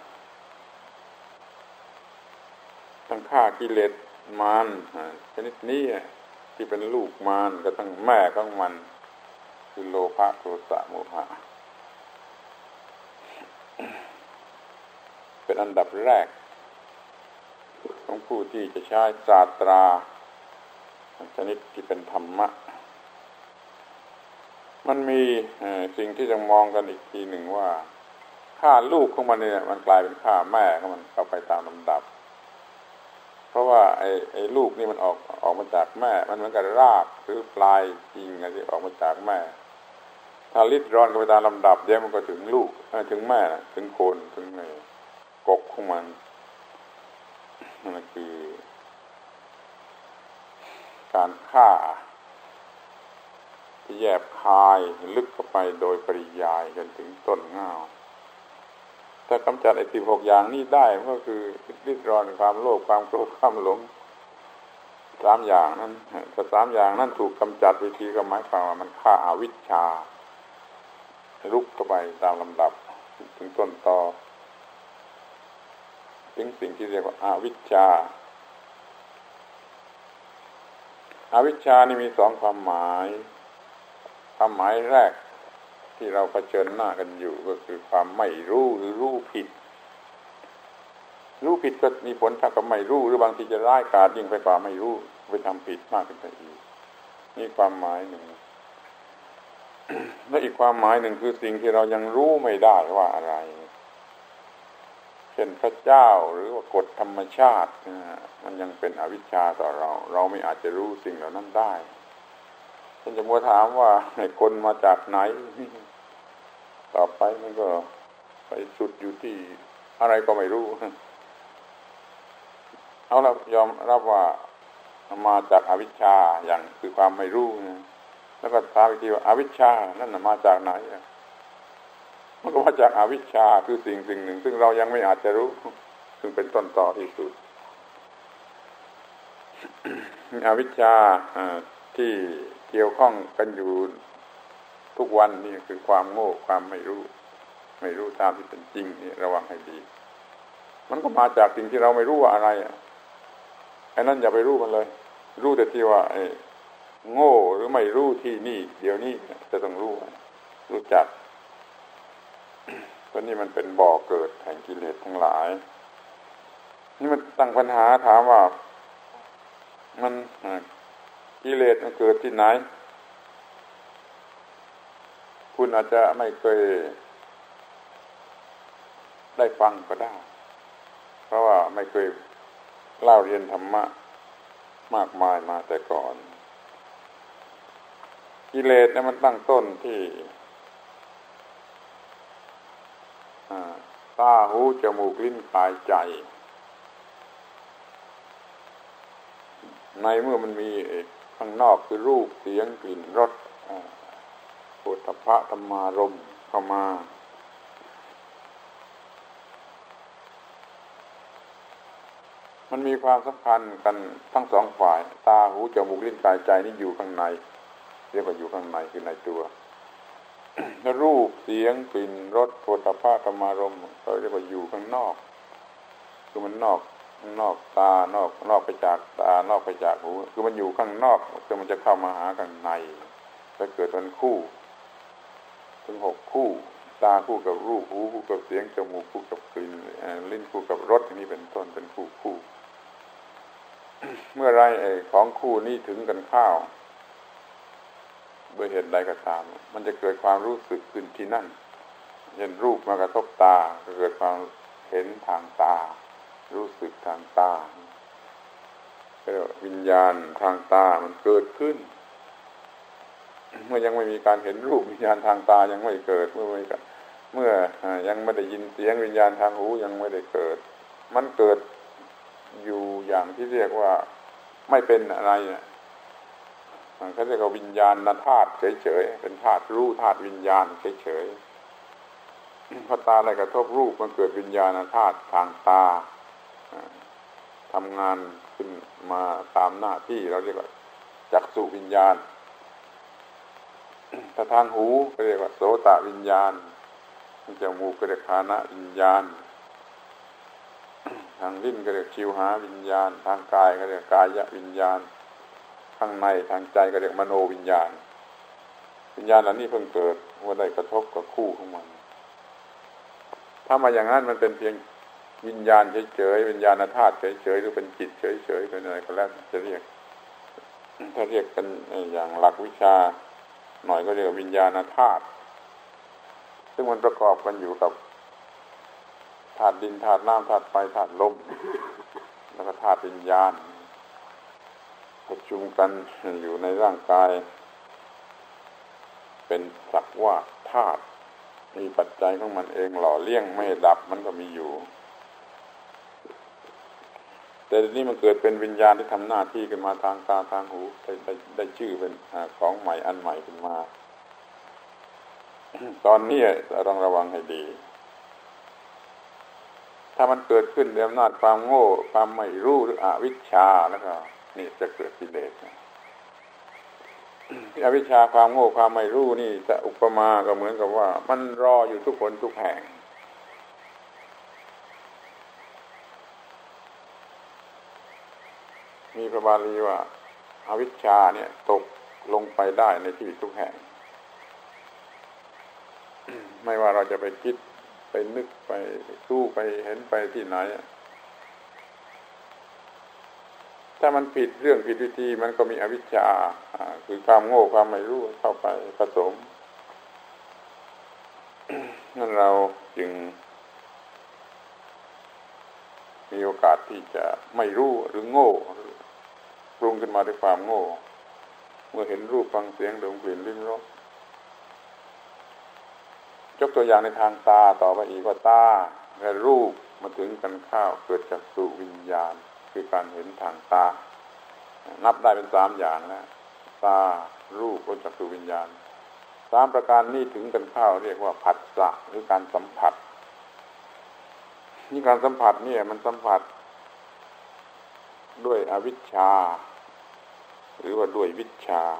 A: ทั้งฆ่ากิเลสมารชนิดนี้ที่เป็นลูกมารก็ทั้งแม่ของมันคือโลภะโทสะโมหะเป็นอันดับแรกของผู้ที่จะใช้ศาสตราชนิดที่เป็นธรรมะมันมีสิ่งที่จะมองกันอีกทีหนึ่งว่าฆ่าลูกของมันเนี่ยมันกลายเป็นฆ่าแม่ของมันเข้าไปตามลำดับเพราะว่าไอ้ไอ้ลูกนี่มันออกออกมาจากแม่มันเหมือนกับรากหรือปลายจริงที่ออกมาจากแม่ถ้าริดร้อนกันไปตามลำดับเดี๋ยวมันก็ถึงลูกถึงแม่ถึงโคนถึงในกกของมันนั่นคือการฆ่าที่แยบคายลึกเข้าไปโดยปริยายจนถึงต้นเง่าถ้ากำจัดไอ้สิบหกอย่างนี้ได้มันก็คือริดร้อนความโลภความโกรธความหลงสามอย่างนั้นถ้าสามอย่างนั้นถูกกำจัดวิธีก็หมายความว่ามันฆ่าอวิชชาลุกเข้าไปตามลำดับถึงต้นตอถึงสิ่งที่เรียกว่าอวิชชาอวิชชานี่มีสองความหมายความหมายแรกที่เราเผชิญหน้ากันอยู่ก็คือความไม่รู้หรือรู้ผิดรู้ผิดก็มีผลเท่ากับไม่รู้หรือบางทีจะร้ายกาจยิ่งไปกว่าไม่รู้ไปทำผิดมากขึ้นไปอีกนี่ความหมายหนึ่ง และอีกความหมายหนึ่งคือสิ่งที่เรายังรู้ไม่ได้ว่าอะไรเช่นพระเจ้าหรือว่ากฎธรรมชาติมันยังเป็นอวิชชาต่อเราเราไม่อาจจะรู้สิ่งเหล่านั้นได้ฉันจะมัวถามว่าไอ้คนมาจากไหนต่อไปมันก็ไปสุดอยู่ที่อะไรก็ไม่รู้เอาละยอมรับว่ามาจากอวิชชาอย่างคือความไม่รู้นะแล้วก็ถามอีกทีว่าอวิชชานั่นมาจากไหนมันก็มาจากอวิชชาคือสิ่งสิ่งหนึ่งซึ่งเรายังไม่อาจจะรู้ซึ่งเป็นต้นตอที่สุด อวิชชาที่เกี่ยวข้องกันอยู่ทุกวันนี่คือความโง่ความไม่รู้ไม่รู้ตามที่เป็นจริงนี่ระวังให้ดีมันก็มาจากสิ่งที่เราไม่รู้ว่าอะไรไอ้นั่นอย่าไปรู้มันเลยรู้แต่ที่ว่าไอ้โง่หรือไม่รู้ที่นี่เดี๋ยวนี้จะต้องรู้รู้จักเพราะนี่มันเป็นบ่อเกิดแห่งกิเลสทั้งหลายนี่มันตั้งปัญหาถามว่ามันกิเลสมันเกิดที่ไหนคุณอาจจะไม่เคยได้ฟังก็ได้เพราะว่าไม่เคยเล่าเรียนธรรมะมากมายมาแต่ก่อนกิเลสเนี่ยมันตั้งต้นที่ตาหูจมูกลิ้นกายใจในเมื่อมันมีข้างนอกคือรูปเสียงกลิ่นรสโผฏฐัพพะธรรมารมณ์เข้ามามันมีความสำคัญกันทั้งสองฝ่ายตาหูจมูกลิ้นกายใจนี่อยู่ข้างในเรียกว่าอยู่ข้างในคือในตัว แล้วรูปเสียงกลิ่นรสโผฏฐัพพะธรรมารมณ์ก็เรียกว่าอยู่ข้างนอกคือมันนอกนอกตานอกนอกไปจากตานอกไปจากหูคือมันอยู่ข้างนอกคือมันจะเข้ามาหาข้างในจะเกิดเป็นคู่ถึงหกคู่ตาคู่กับรูปหูคู่กับเสียงจมูกคู่กับกลิ่นลิ้นคู่กับรสนี่เป็นต้นเป็นคู่คู่ เมื่อไรไอ้ของคู่นี้ถึงกันเข้าโดยเหตุใดก็ตามมันจะเกิดความรู้สึกขึ้นที่นั่นเห็นรูปมากระทบตาก็เกิดความเห็นทางตารู้สึกทางตาวิญญาณทางตามันเกิดขึ้นเมื่อยังไม่มีการเห็นรูปวิญญาณทางตายังไม่เกิดเมื่อไม่เมื่อยังไม่ได้ยินเสียงวิญญาณทางหูยังไม่ได้เกิดมันเกิดอยู่อย่างที่เรียกว่าไม่เป็นอะไรมันเขาเรียกว่าวิญญาณธาตุเฉยๆเป็นธาตุรู้ธาตุวิญญาณเฉยๆพอตาได้กระทบรูปมันเกิดวิญญาณธาตุทางตาทำงานขึ้นมาตามหน้าที่เราเรียกว่าจักษุวิญญาณถ้าทางหูก็เรียกว่าโสตวิญญาณทางจมูกก็เรียกฆานะวิญญาณทางลิ้นก็เรียกชิวหาวิญญาณทางกายก็เรียกกายวิญญาณข้างในทางใจก็เรียกมโนวิญญาณวิญญาณเหล่านี้เพิ่งเกิดเมื่อได้กระทบกับคู่ของมันถ้ามาอย่างนั้นมันเป็นเพียงวิญญาณเฉยๆวิญญาณธาตุเฉยๆหรือเป็นจิตเฉยๆเป็นอะไรก็แล้วจะเรียกถ้าเรียกกันอย่างหลักวิชาหน่อยก็เรียกวิญญาณธาตุซึ่งมันประกอบกันอยู่กับธาตุดินธาตุน้ำธาตุไฟธาตุลมแล้วก็ธาตุวิญญาณประชุมกันอยู่ในร่างกายเป็นสักว่าธาตุมีปัจจัยของมันเองหล่อเลี้ยงไม่ดับมันก็มีอยู่แต่ทีนี้มันเกิดเป็นวิญญาณที่ทำหน้าที่ขึ้นมาทางตาทางหูได้ได้ได้ชื่อเป็นของใหม่อันใหม่ขึ้นมา ตอนนี้เราต้องระวังให้ดีถ้ามันเกิดขึ้นด้วยอำนาจความโง่ความไม่รู้หรืออวิชชาแล้วก็นี่จะเกิดกิเลสอวิชชาความโง่ความไม่รู้นี่จะอุปมาก็เหมือนกับว่ามันรออยู่ทุกคนทุกแห่งมีพระบาลีว่าอวิชชาเนี่ยตกลงไปได้ในที่ทุกแห่ง ไม่ว่าเราจะไปคิดไปนึกไปสู้ไปเห็นไปที่ไหนถ้ามันผิดเรื่องผิดวิธีมันก็มีอวิชชาคือความโง่ความไม่รู้เข้าไปผสม นั่นเราจึงมีโอกาสที่จะไม่รู้หรือโง่ปรุงขึ้นมาด้วยความโง่เมื่อเห็นรูปฟังเสียงดมกลิ่นลิ้มรสยกตัวอย่างในทางตาต่อไปอีกว่าตาและรูปมาถึงกันข้าวเกิดจากสุวิญญาณคือการเห็นทางตานับได้เป็นสามอย่างนะตารูปกับจักษุวิญญาณสามประการนี้ถึงกันข้าวเรียกว่าผัสสะหรือการสัมผัสนี่การสัมผัสเนี่ยมันสัมผัสด้วยอวิชชาหรือว่าด้วยวิชชา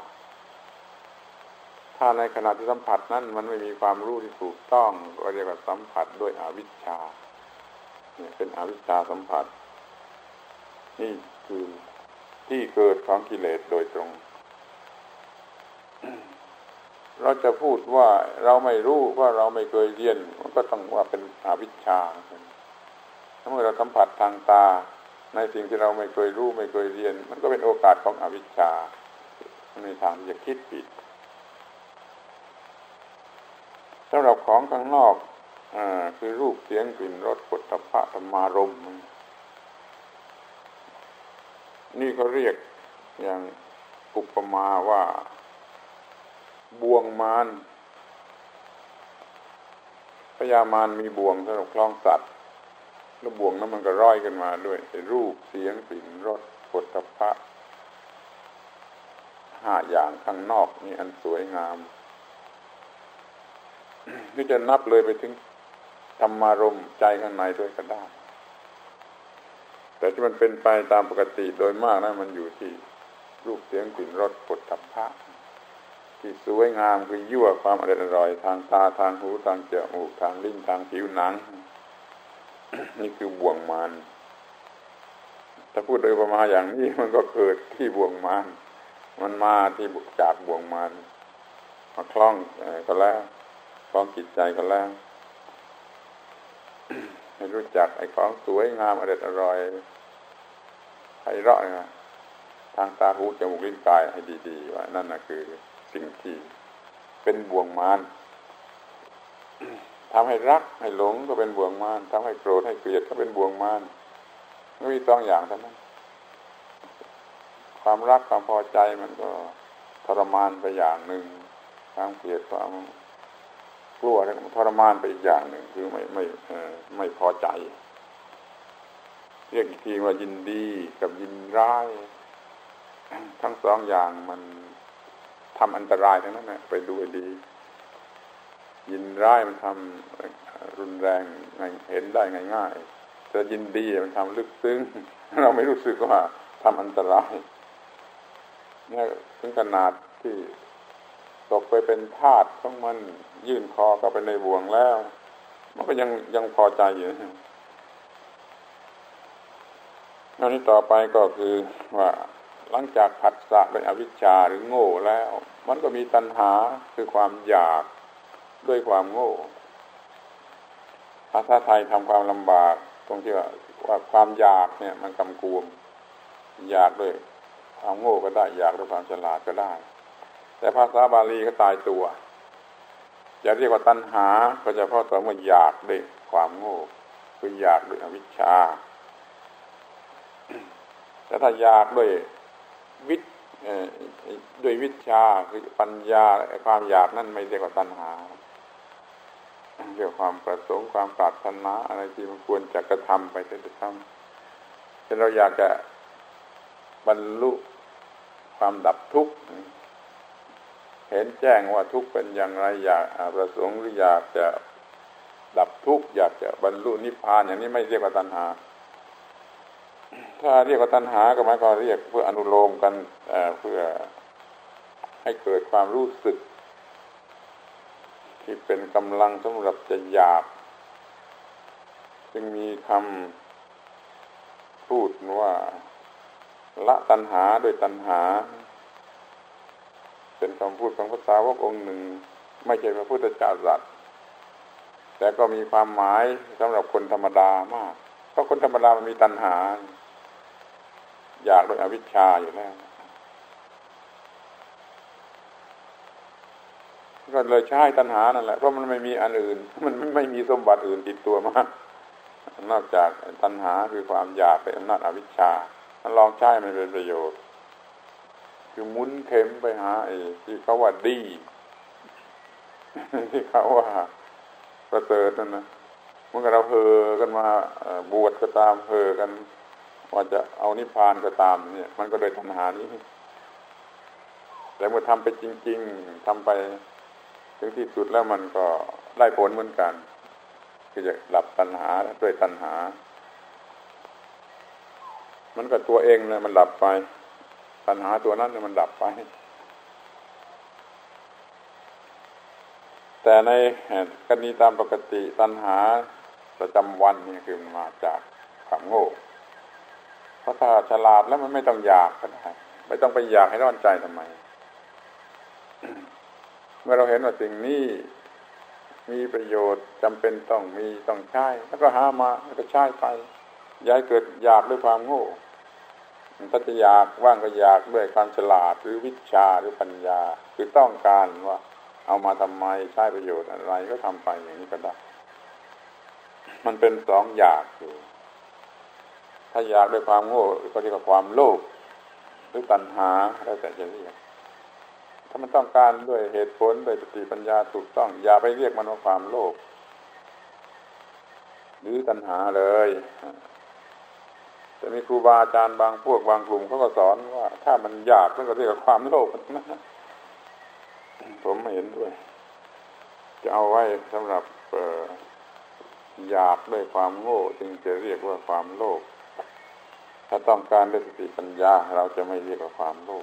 A: ถ้าในขณะที่สัมผัสนั้นมันไม่มีความรู้ที่ถูกต้องก็เรียกว่าสัมผัสด้วยอวิชชาเนี่ยเป็นอวิชชาสัมผัสนี่คือที่เกิดของกิเลสโดยตรง เราจะพูดว่าเราไม่รู้ว่าเราไม่เคยเรียนมันก็ต้องว่าเป็นอวิชชาถ้าเมื่อเราสัมผัสทางตาในสิ่งที่เราไม่เคยรู้ไม่เคยเรียนมันก็เป็นโอกาสของอวิชชาในทางที่จะคิดผิดสำหรับของข้างนอกอ่าคือรูปเสียงกลิ่นรสโผฏฐัพพะธรรมารมณ์นี่เขาเรียกอย่างอุปมาว่าบ่วงมารพญามารมีบ่วงสำหรับคล้องสัตว์แล้วบ่วงนั้นมันก็ร้อยขึ้นมาด้วยรูปเสียงกลิ่นรสโผฏฐัพพะห้าอย่างข้างนอกนี่อันสวยงามนี่จะนับเลยไปถึงธรรมารมณ์ใจข้างในด้วยก็ได้แต่ที่มันเป็นไปตามปกติโดยมากนะมันอยู่ที่รูปเสียงกลิ่นรสโผฏฐัพพะที่สวยงามคือยั่วความอร่อยทางตาทางหูทางจมูกทางลิ้นทางผิวหนัง นี่คือบ่วงมารถ้าพูดโดยประมาณอย่างนี้มันก็เกิดที่บ่วงมารมันมาที่จากบ่วงมารมาคล้องก็แล้วคล้องจิตใจก็แล้ว ให้รู้จักไอ้ของสวยงามอร่อยอร่อยไพเราะนะทางตาหูจมูกลิ้นกายให้ดีๆว่านั่นน่ะคือสิ่งที่เป็นบ่วงมารทำให้รักให้หลงก็เป็นบ่วงมารทำให้โกรธให้เกลียดก็เป็นบ่วงมารไม่มีสองอย่างเท่านั้นความรักความพอใจมันก็ทรมานไปอย่างหนึ่งความเกลียดความกลัวแล้วทรมานไปอีกอย่างหนึ่งคือไม่ไม่ไม่พอใจเรียกอีกทีว่ายินดีกับยินร้ายทั้งสองอย่างมันทำอันตรายทั้งนั้นนะไปดูดียินร้ายมันทำรุนแรงเห็นได้ง่ายๆแต่ยินดีมันทำลึกซึ้งเราไม่รู้สึกว่าทำอันตรายเนี่ยถึงขนาดที่ตกไปเป็นทาสของมันยื่นคอก็ไปในบ่วงแล้วมันก็ยังยังพอใจอยู่อันนี้ต่อไปก็คือว่าหลังจากผัสสะเป็นอวิชชาหรือโง่แล้วมันก็มีตัณหาคือความอยากด้วยความโง่ภาษาไทยทำความลำบากตรงที่ว่าว่าความอยากเนี่ยมันกำกวมอยากด้วยความโง่ก็ได้อยากด้วยความฉลาดก็ได้แต่ภาษาบาลีก็ตายตัวจะเรียกว่าตัณหาก็เฉพาะต่อเมื่ออยากด้วยความโง่คืออยากด้วยอวิชชาแต่ถ้าอยากด้วยวิทย์ด้วยวิชาคือปัญญาความอยากนั่นไม่เรียกว่าตัณหาเรียกความประสงค์ความปรารถนาอะไรที่มันควรจะกระทำไปจะทำเช่นเราอยากจะบรรลุความดับทุกข์เห็นแจ้งว่าทุกข์เป็นอย่างไรอยากประสงค์หรืออยากจะดับทุกข์อยากจะบรรลุนิพพานอย่างนี้ไม่เรียกว่าตัณหาถ้าเรียกว่าตัณหาก็หมายความเรียกเพื่ออนุโลมกันเอ่อเพื่อให้เกิดความรู้สึกที่เป็นกำลังสำหรับจะอยากจึงมีคำพูดว่าละตัณหาด้วยตัณหาเป็นคำพูดของพระสาวกองค์หนึ่งไม่ใช่พระพุทธเจ้าตรัสแต่ก็มีความหมายสำหรับคนธรรมดามากเพราะคนธรรมดามันมีตัณหาอยากด้วยอวิชชาอยู่แล้วก็เลยใช้ตัณหานั่นแหละเพราะมันไม่มีอันอื่นมันไม่มีสมบัติอื่นติดตัวมานอกจากตัณหาคือความอยากเป็นอำนาจอวิชชามันลองใช้มันเป็นประโยชน์คือหมุนเข็มไปหาไอ้ที่เขาว่าดีที่เขาว่าประเสริฐนั่นนะเมื่อเราเห่อกันมาบวชก็ตามเห่อกันว่าจะเอานิพพานก็ตามเนี่ยมันก็โดยตัณหานี้แต่เมื่อทำไปจริงๆทำไปถึงที่สุดแล้วมันก็ได้ผลเหมือนกันคือจะดับตัณหาด้วยตัณหามันก็ตัวเองเนี่ยมันดับไปตัณหาตัวนั้นเนี่ยมันดับไปแต่ในกรณีตามปกติตัณหาประจำวันนี่คือมันมาจากความโง่เพราะถ้าฉลาดแล้วมันไม่ต้องอยากก็ได้ไม่ต้องไปอยากให้ร้อนใจทำไม เมื่อเราเห็นว่าสิ่งนี้มีประโยชน์จำเป็นต้องมีต้องใช้แล้วก็หามาแล้วก็ใช้ไปอย่าให้เกิดอยากด้วยความโง่ถ้าจะอยากว่างก็อยากด้วยความฉลาดหรือวิชาหรือปัญญาคือต้องการว่าเอามาทำไมใช้ประโยชน์อะไรก็ทำไปอย่างนี้ก็ได้มันเป็นสองอยากอยู่ถ้าอยากด้วยความโง่ก็เรียกว่าความโลภหรือตัณหาแล้วแต่จะเรียกถ้ามันต้องการด้วยเหตุผลด้วยสติปัญญาถูกต้องอย่าไปเรียกมันว่าความโลภหรือตัณหาเลยจะมีครูบาอาจารย์บางพวกบางกลุ่มเขาก็สอนว่าถ้ามันอยากก็เรียกว่าความโลภนะผมไม่เห็นด้วยจะเอาไว้สำหรับอยากด้วยความโง่จึงจะเรียกว่าความโลภถ้าต้องการด้วยสติปัญญาเราจะไม่เรียกว่าความโลภ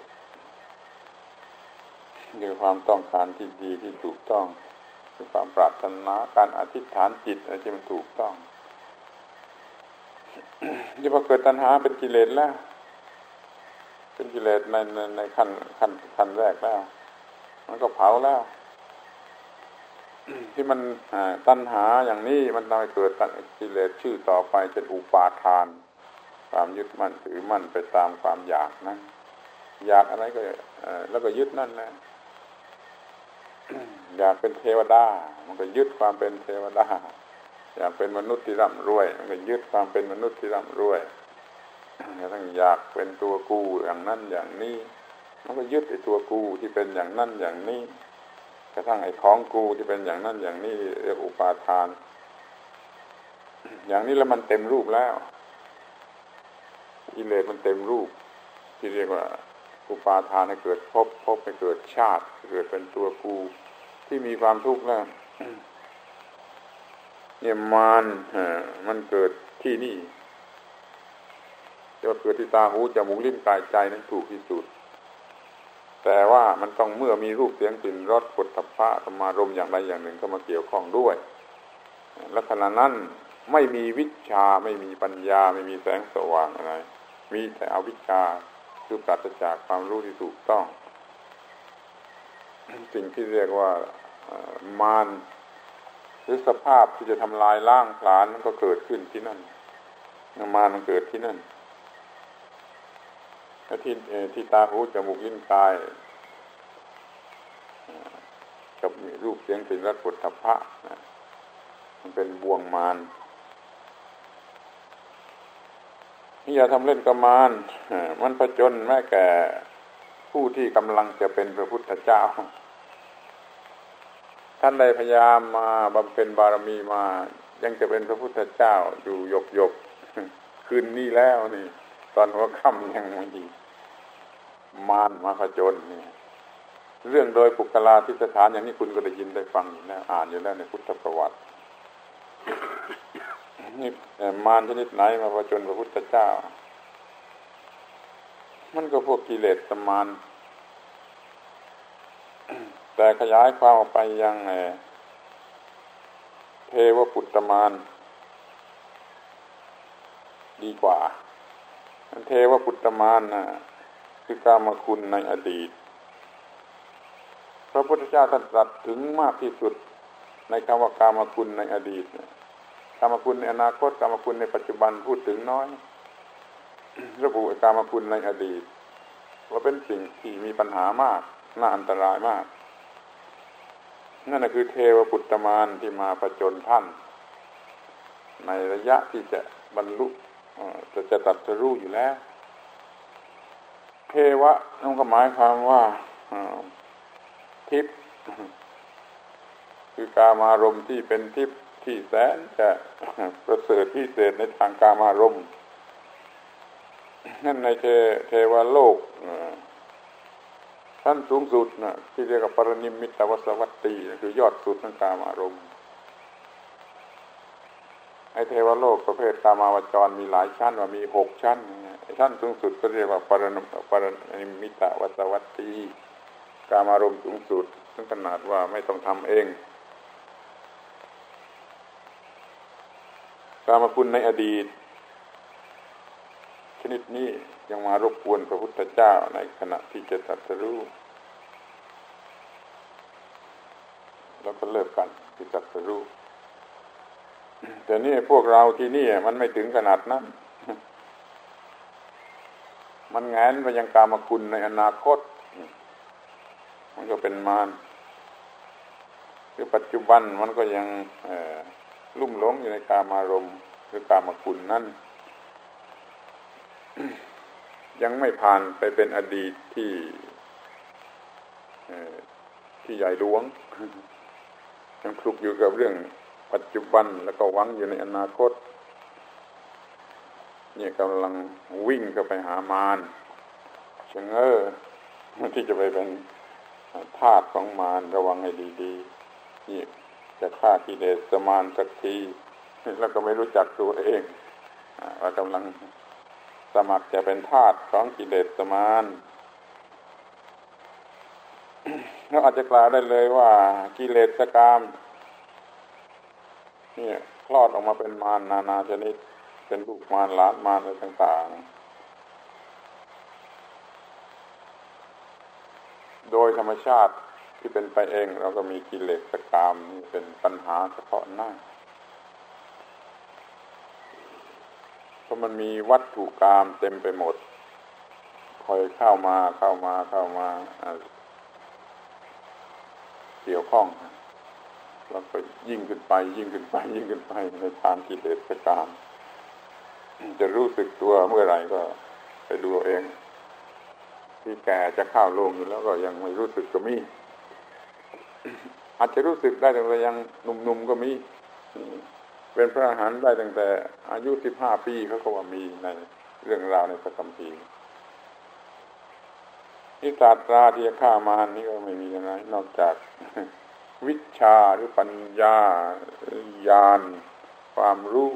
A: คือความต้องการที่ดีที่ถูกต้องคือความปรารถนาการอธิษฐานจิตอะไรที่มันถูกต้องที่พอเกิดตัณหาเป็นกิเลสแล้วเป็นกิเลสในในในขั้นขั้นขั้นแรกแล้วมันก็เผาแล้วที่มันตัณหาอย่างนี้มันทำให้เกิดกิเลสชื่อต่อไปเป็นอุปาทานความยึดมั่นถือมั่นไปตามความอยากนั้นอยากอะไรก็แล้วก็ยึดนั่นแหละอยากเป็นเทวดามันก็ยึดความเป็นเทวดาอยากเป็นมนุษย์ที่ร่ำรวยมันก็ยึดความเป็นมนุษย์ที่ร่ำรวยทั้งอยากเป็นตัวกูอย่างนั้นอย่างนี้มันก็ยึดไอ้ตัวกูที่เป็นอย่างนั้นอย่างนี้กระทั่งไอ้ของกูที่เป็นอย่างนั้นอย่างนี้เรียกอุปาทานอย่างนี้แล้วมันเต็มรูปแล้วกิเลสมันเต็มรูปที่เรียกว่าอุปาทานให้เกิดภพภพให้เกิดชาติเกิดเป็นตัวกูที่มีความทุกข์แล้วเนี่ยมารมันเกิดที่นี่จะเกิดที่ตาหูจมูกลิ้นกายใจนั้นถูกที่สุดแต่ว่ามันต้องเมื่อมีรูปเสียงกลิ่นรสผลทพะธรรมารมณ์อย่างใดอย่างหนึ่งเข้ามาเกี่ยวข้องด้วยและขณะนั้นไม่มีวิชาไม่มีปัญญาไม่มีแสงสว่างอะไรมีแต่อวิชชาคือปราศจากความรู้ที่ถูกต้องสิ่งที่เรียกว่ามารหรือสภาพที่จะทำลายล้างผลาญมันก็เกิดขึ้นที่นั่นมารมันเกิดที่นั่นที่ที่ตาหูจมูกลิ้นกายกับมีรูปเสียงกลิ่นรสผลทพะมันเป็นบ่วงมารนี่อย่าทำเล่นกับมารมันผจญแม้แก่ผู้ที่กำลังจะเป็นพระพุทธเจ้าท่านได้พยายามมาบำเพ็ญบารมีมายังจะเป็นพระพุทธเจ้าอยู่หยกหยกคืนนี้แล้วนี่ตอนหัวค่ำยังไม่ดีมารมาผจญนี่เรื่องโดยปุกลาธิสถานอย่างนี้คุณก็ได้ยินได้ฟังอยู่แล้วอ่านอยู่แล้วในพุทธประวัตินี่มารชนิดไหนมาผจญพระพุทธเจ้ามันก็พวกกิเลสมารแต่ขยายความออกไปยังเทวปุตตมารดีกว่าเทวปุตตมารนะคือกามคุณในอดีตพระพุทธเจ้าท่านตรัสถึงมากที่สุดในคำว่ากามคุณในอดีตกามคุณในอนาคตกามคุณในปัจจุบันพูดถึงน้อยระบุกามคุณในอดีตว่าเป็นสิ่งที่มีปัญหามากน่าอันตรายมากนั่นคือเทวปุตตมารที่มาผจญท่านในระยะที่จะบรรลุจะจะตรัสรู้อยู่แล้วเทวะนั่นก็หมายความว่าทิพย์คือกามารมณ์ที่เป็นทิพย์ที่แสนจะประเสริฐพิเศษในทางกามารมณ์นั่นในเทเทวโลกชั้นสูงสุดนะที่เรียกว่าปรนิมมิตวสวัตตีคือยอดสุดของกามารมณ์ไอ้เทวโลกประเภทกามาวจรมีหลายชั้นว่ามีหกชั้นไอ้ชั้นสูงสุดก็เรียกว่าปรนปรนิมมิตวสวัตตีกามารมณ์สูงสุดถึงขนาดว่าไม่ต้องทำเองกามคุณในอดีตชนิดนี้ยังมารบกวนพระพุทธเจ้าในขณะที่จะตรัสรู้แล้วก็เลิกกันที่ตรัสรู้แต่นี่พวกเราที่นี่มันไม่ถึงขนาดนั้นมันแงนไปยังกามคุณในอนาคตมันก็เป็นมารคือปัจจุบันมันก็ยังลุ่มหลงอยู่ในกามารมณ์คือกามคุณนั้นยังไม่ผ่านไปเป็นอดีตที่ที่ใหญ่หลวงยังคลุกอยู่กับเรื่องปัจจุบันแล้วก็หวังอยู่ในอนาคตนี่กำลังวิ่งเข้าไปหามารชะเง้อที่จะไปเป็นทาสของมารระวังให้ดีๆนี่จะฆ่ากิเลสมารสักทีแล้วก็ไม่รู้จักตัวเองว่ากำลังสมัครจะเป็นทาสของกิเลสมารเราอาจจะกล่าวได้เลยว่ากิเลสกามนี่คลอดออกมาเป็นมารนานาชนิดเป็นลูกมารหลานมารอะไรต่างๆโดยธรรมชาติที่เป็นไปเองเราก็มีกิเลสกามนี่เป็นปัญหาเฉพาะหน้าเพราะมันมีวัตถุกามเต็มไปหมดคอยเข้ามาเข้ามาเข้ามาเกี่ยวข้องแล้วก็ยิ่งขึ้นไปยิ่งขึ้นไปยิ่งขึ้นไปในทางกิเลสกามจะรู้สึกตัวเมื่อไหร่ก็ไปดูเองที่แก่จะเข้าโรงอยู่แล้วก็ยังไม่รู้สึกก็มีอาจจะรู้สึกได้ตั้งแต่ยังหนุ่มๆก็มีเป็นพระอรหันต์ได้ตั้งแต่อายุสิบห้าปีเขาก็ว่ามีในเรื่องราวในพระคัมภีร์นี่ศาสตราที่จะฆ่ามารนี่ก็ไม่มีอะไรนอกจากวิชาหรือปัญญาญาณความรู้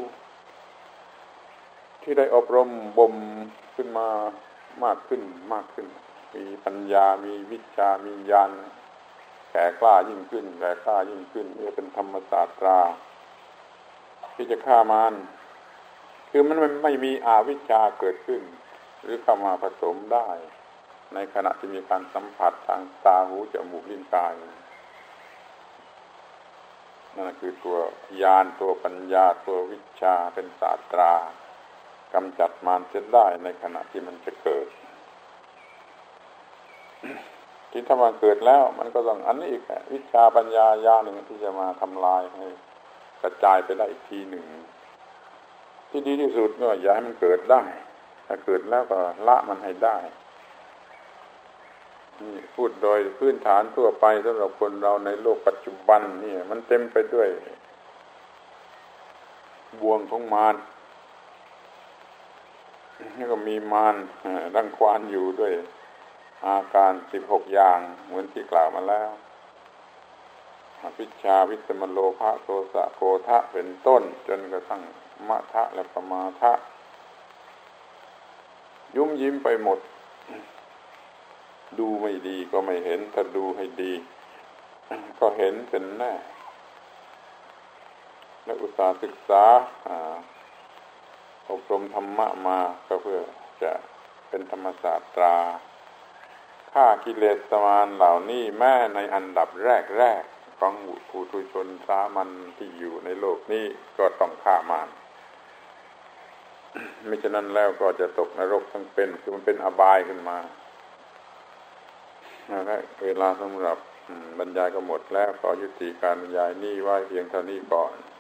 A: ที่ได้อบรมบ่มขึ้นมามากขึ้นมากขึ้นมีปัญญามีวิชามีญาณแก่กล้ายิ่งขึ้นแก่กล้ายิ่งขึ้นนี่เป็นธรรมศาสตราที่จะฆ่ามารคือมันไม่มีอวิชชาเกิดขึ้นหรือเข้ามาผสมได้ในขณะที่มีการสัมผัสทางตาหูจมูกลิ้นกายนั่นคือตัวญาณตัวปัญญาตัววิชาเป็นศาสตรากำจัดมารเสียได้ในขณะที่มันจะเกิดที่ถ้ามันเกิดแล้วมันก็ต้องอันนี้อีกวิชาปัญญาญาณหนึ่งที่จะมาทำลายให้กระจายไปได้อีกทีหนึ่งที่ดีที่สุดก็อย่าให้มันเกิดได้ถ้าเกิดแล้วก็ละมันให้ได้นี่พูดโดยพื้นฐานทั่วไปสำหรับคนเราในโลกปัจจุบันนี่มันเต็มไปด้วยบ่วงของมารนี่ก็มีมารรังควานอยู่ด้วยอาการสิบหกอย่างเหมือนที่กล่าวมาแล้วอภิชฌาวิสมโลภะโทสะโกฏะเป็นต้นจนกระทั่งมะทะและปมาทะยุ่มยิ้มไปหมดดูไม่ดีก็ไม่เห็นถ้าดูให้ดีก็เห็นเป็นแน่และอุตส่าห์ศึกษาอบรมธรรมะมาก็เพื่อจะเป็นธรรมศาสตราฆ่ากิเลสมารเหล่านี้แม้ในอันดับแรกๆของปุถุชนสามัญที่อยู่ในโลกนี้ก็ต้องฆ่ามารไม่ฉะนั้นแล้วก็จะตกนรกทั้งเป็นคือมันเป็นอบายขึ้นมาเวลาสำหรับบรรยายก็หมดแล้วขอยุติการบรรยายนี้ไว้เพียงเท่านี้ก่อน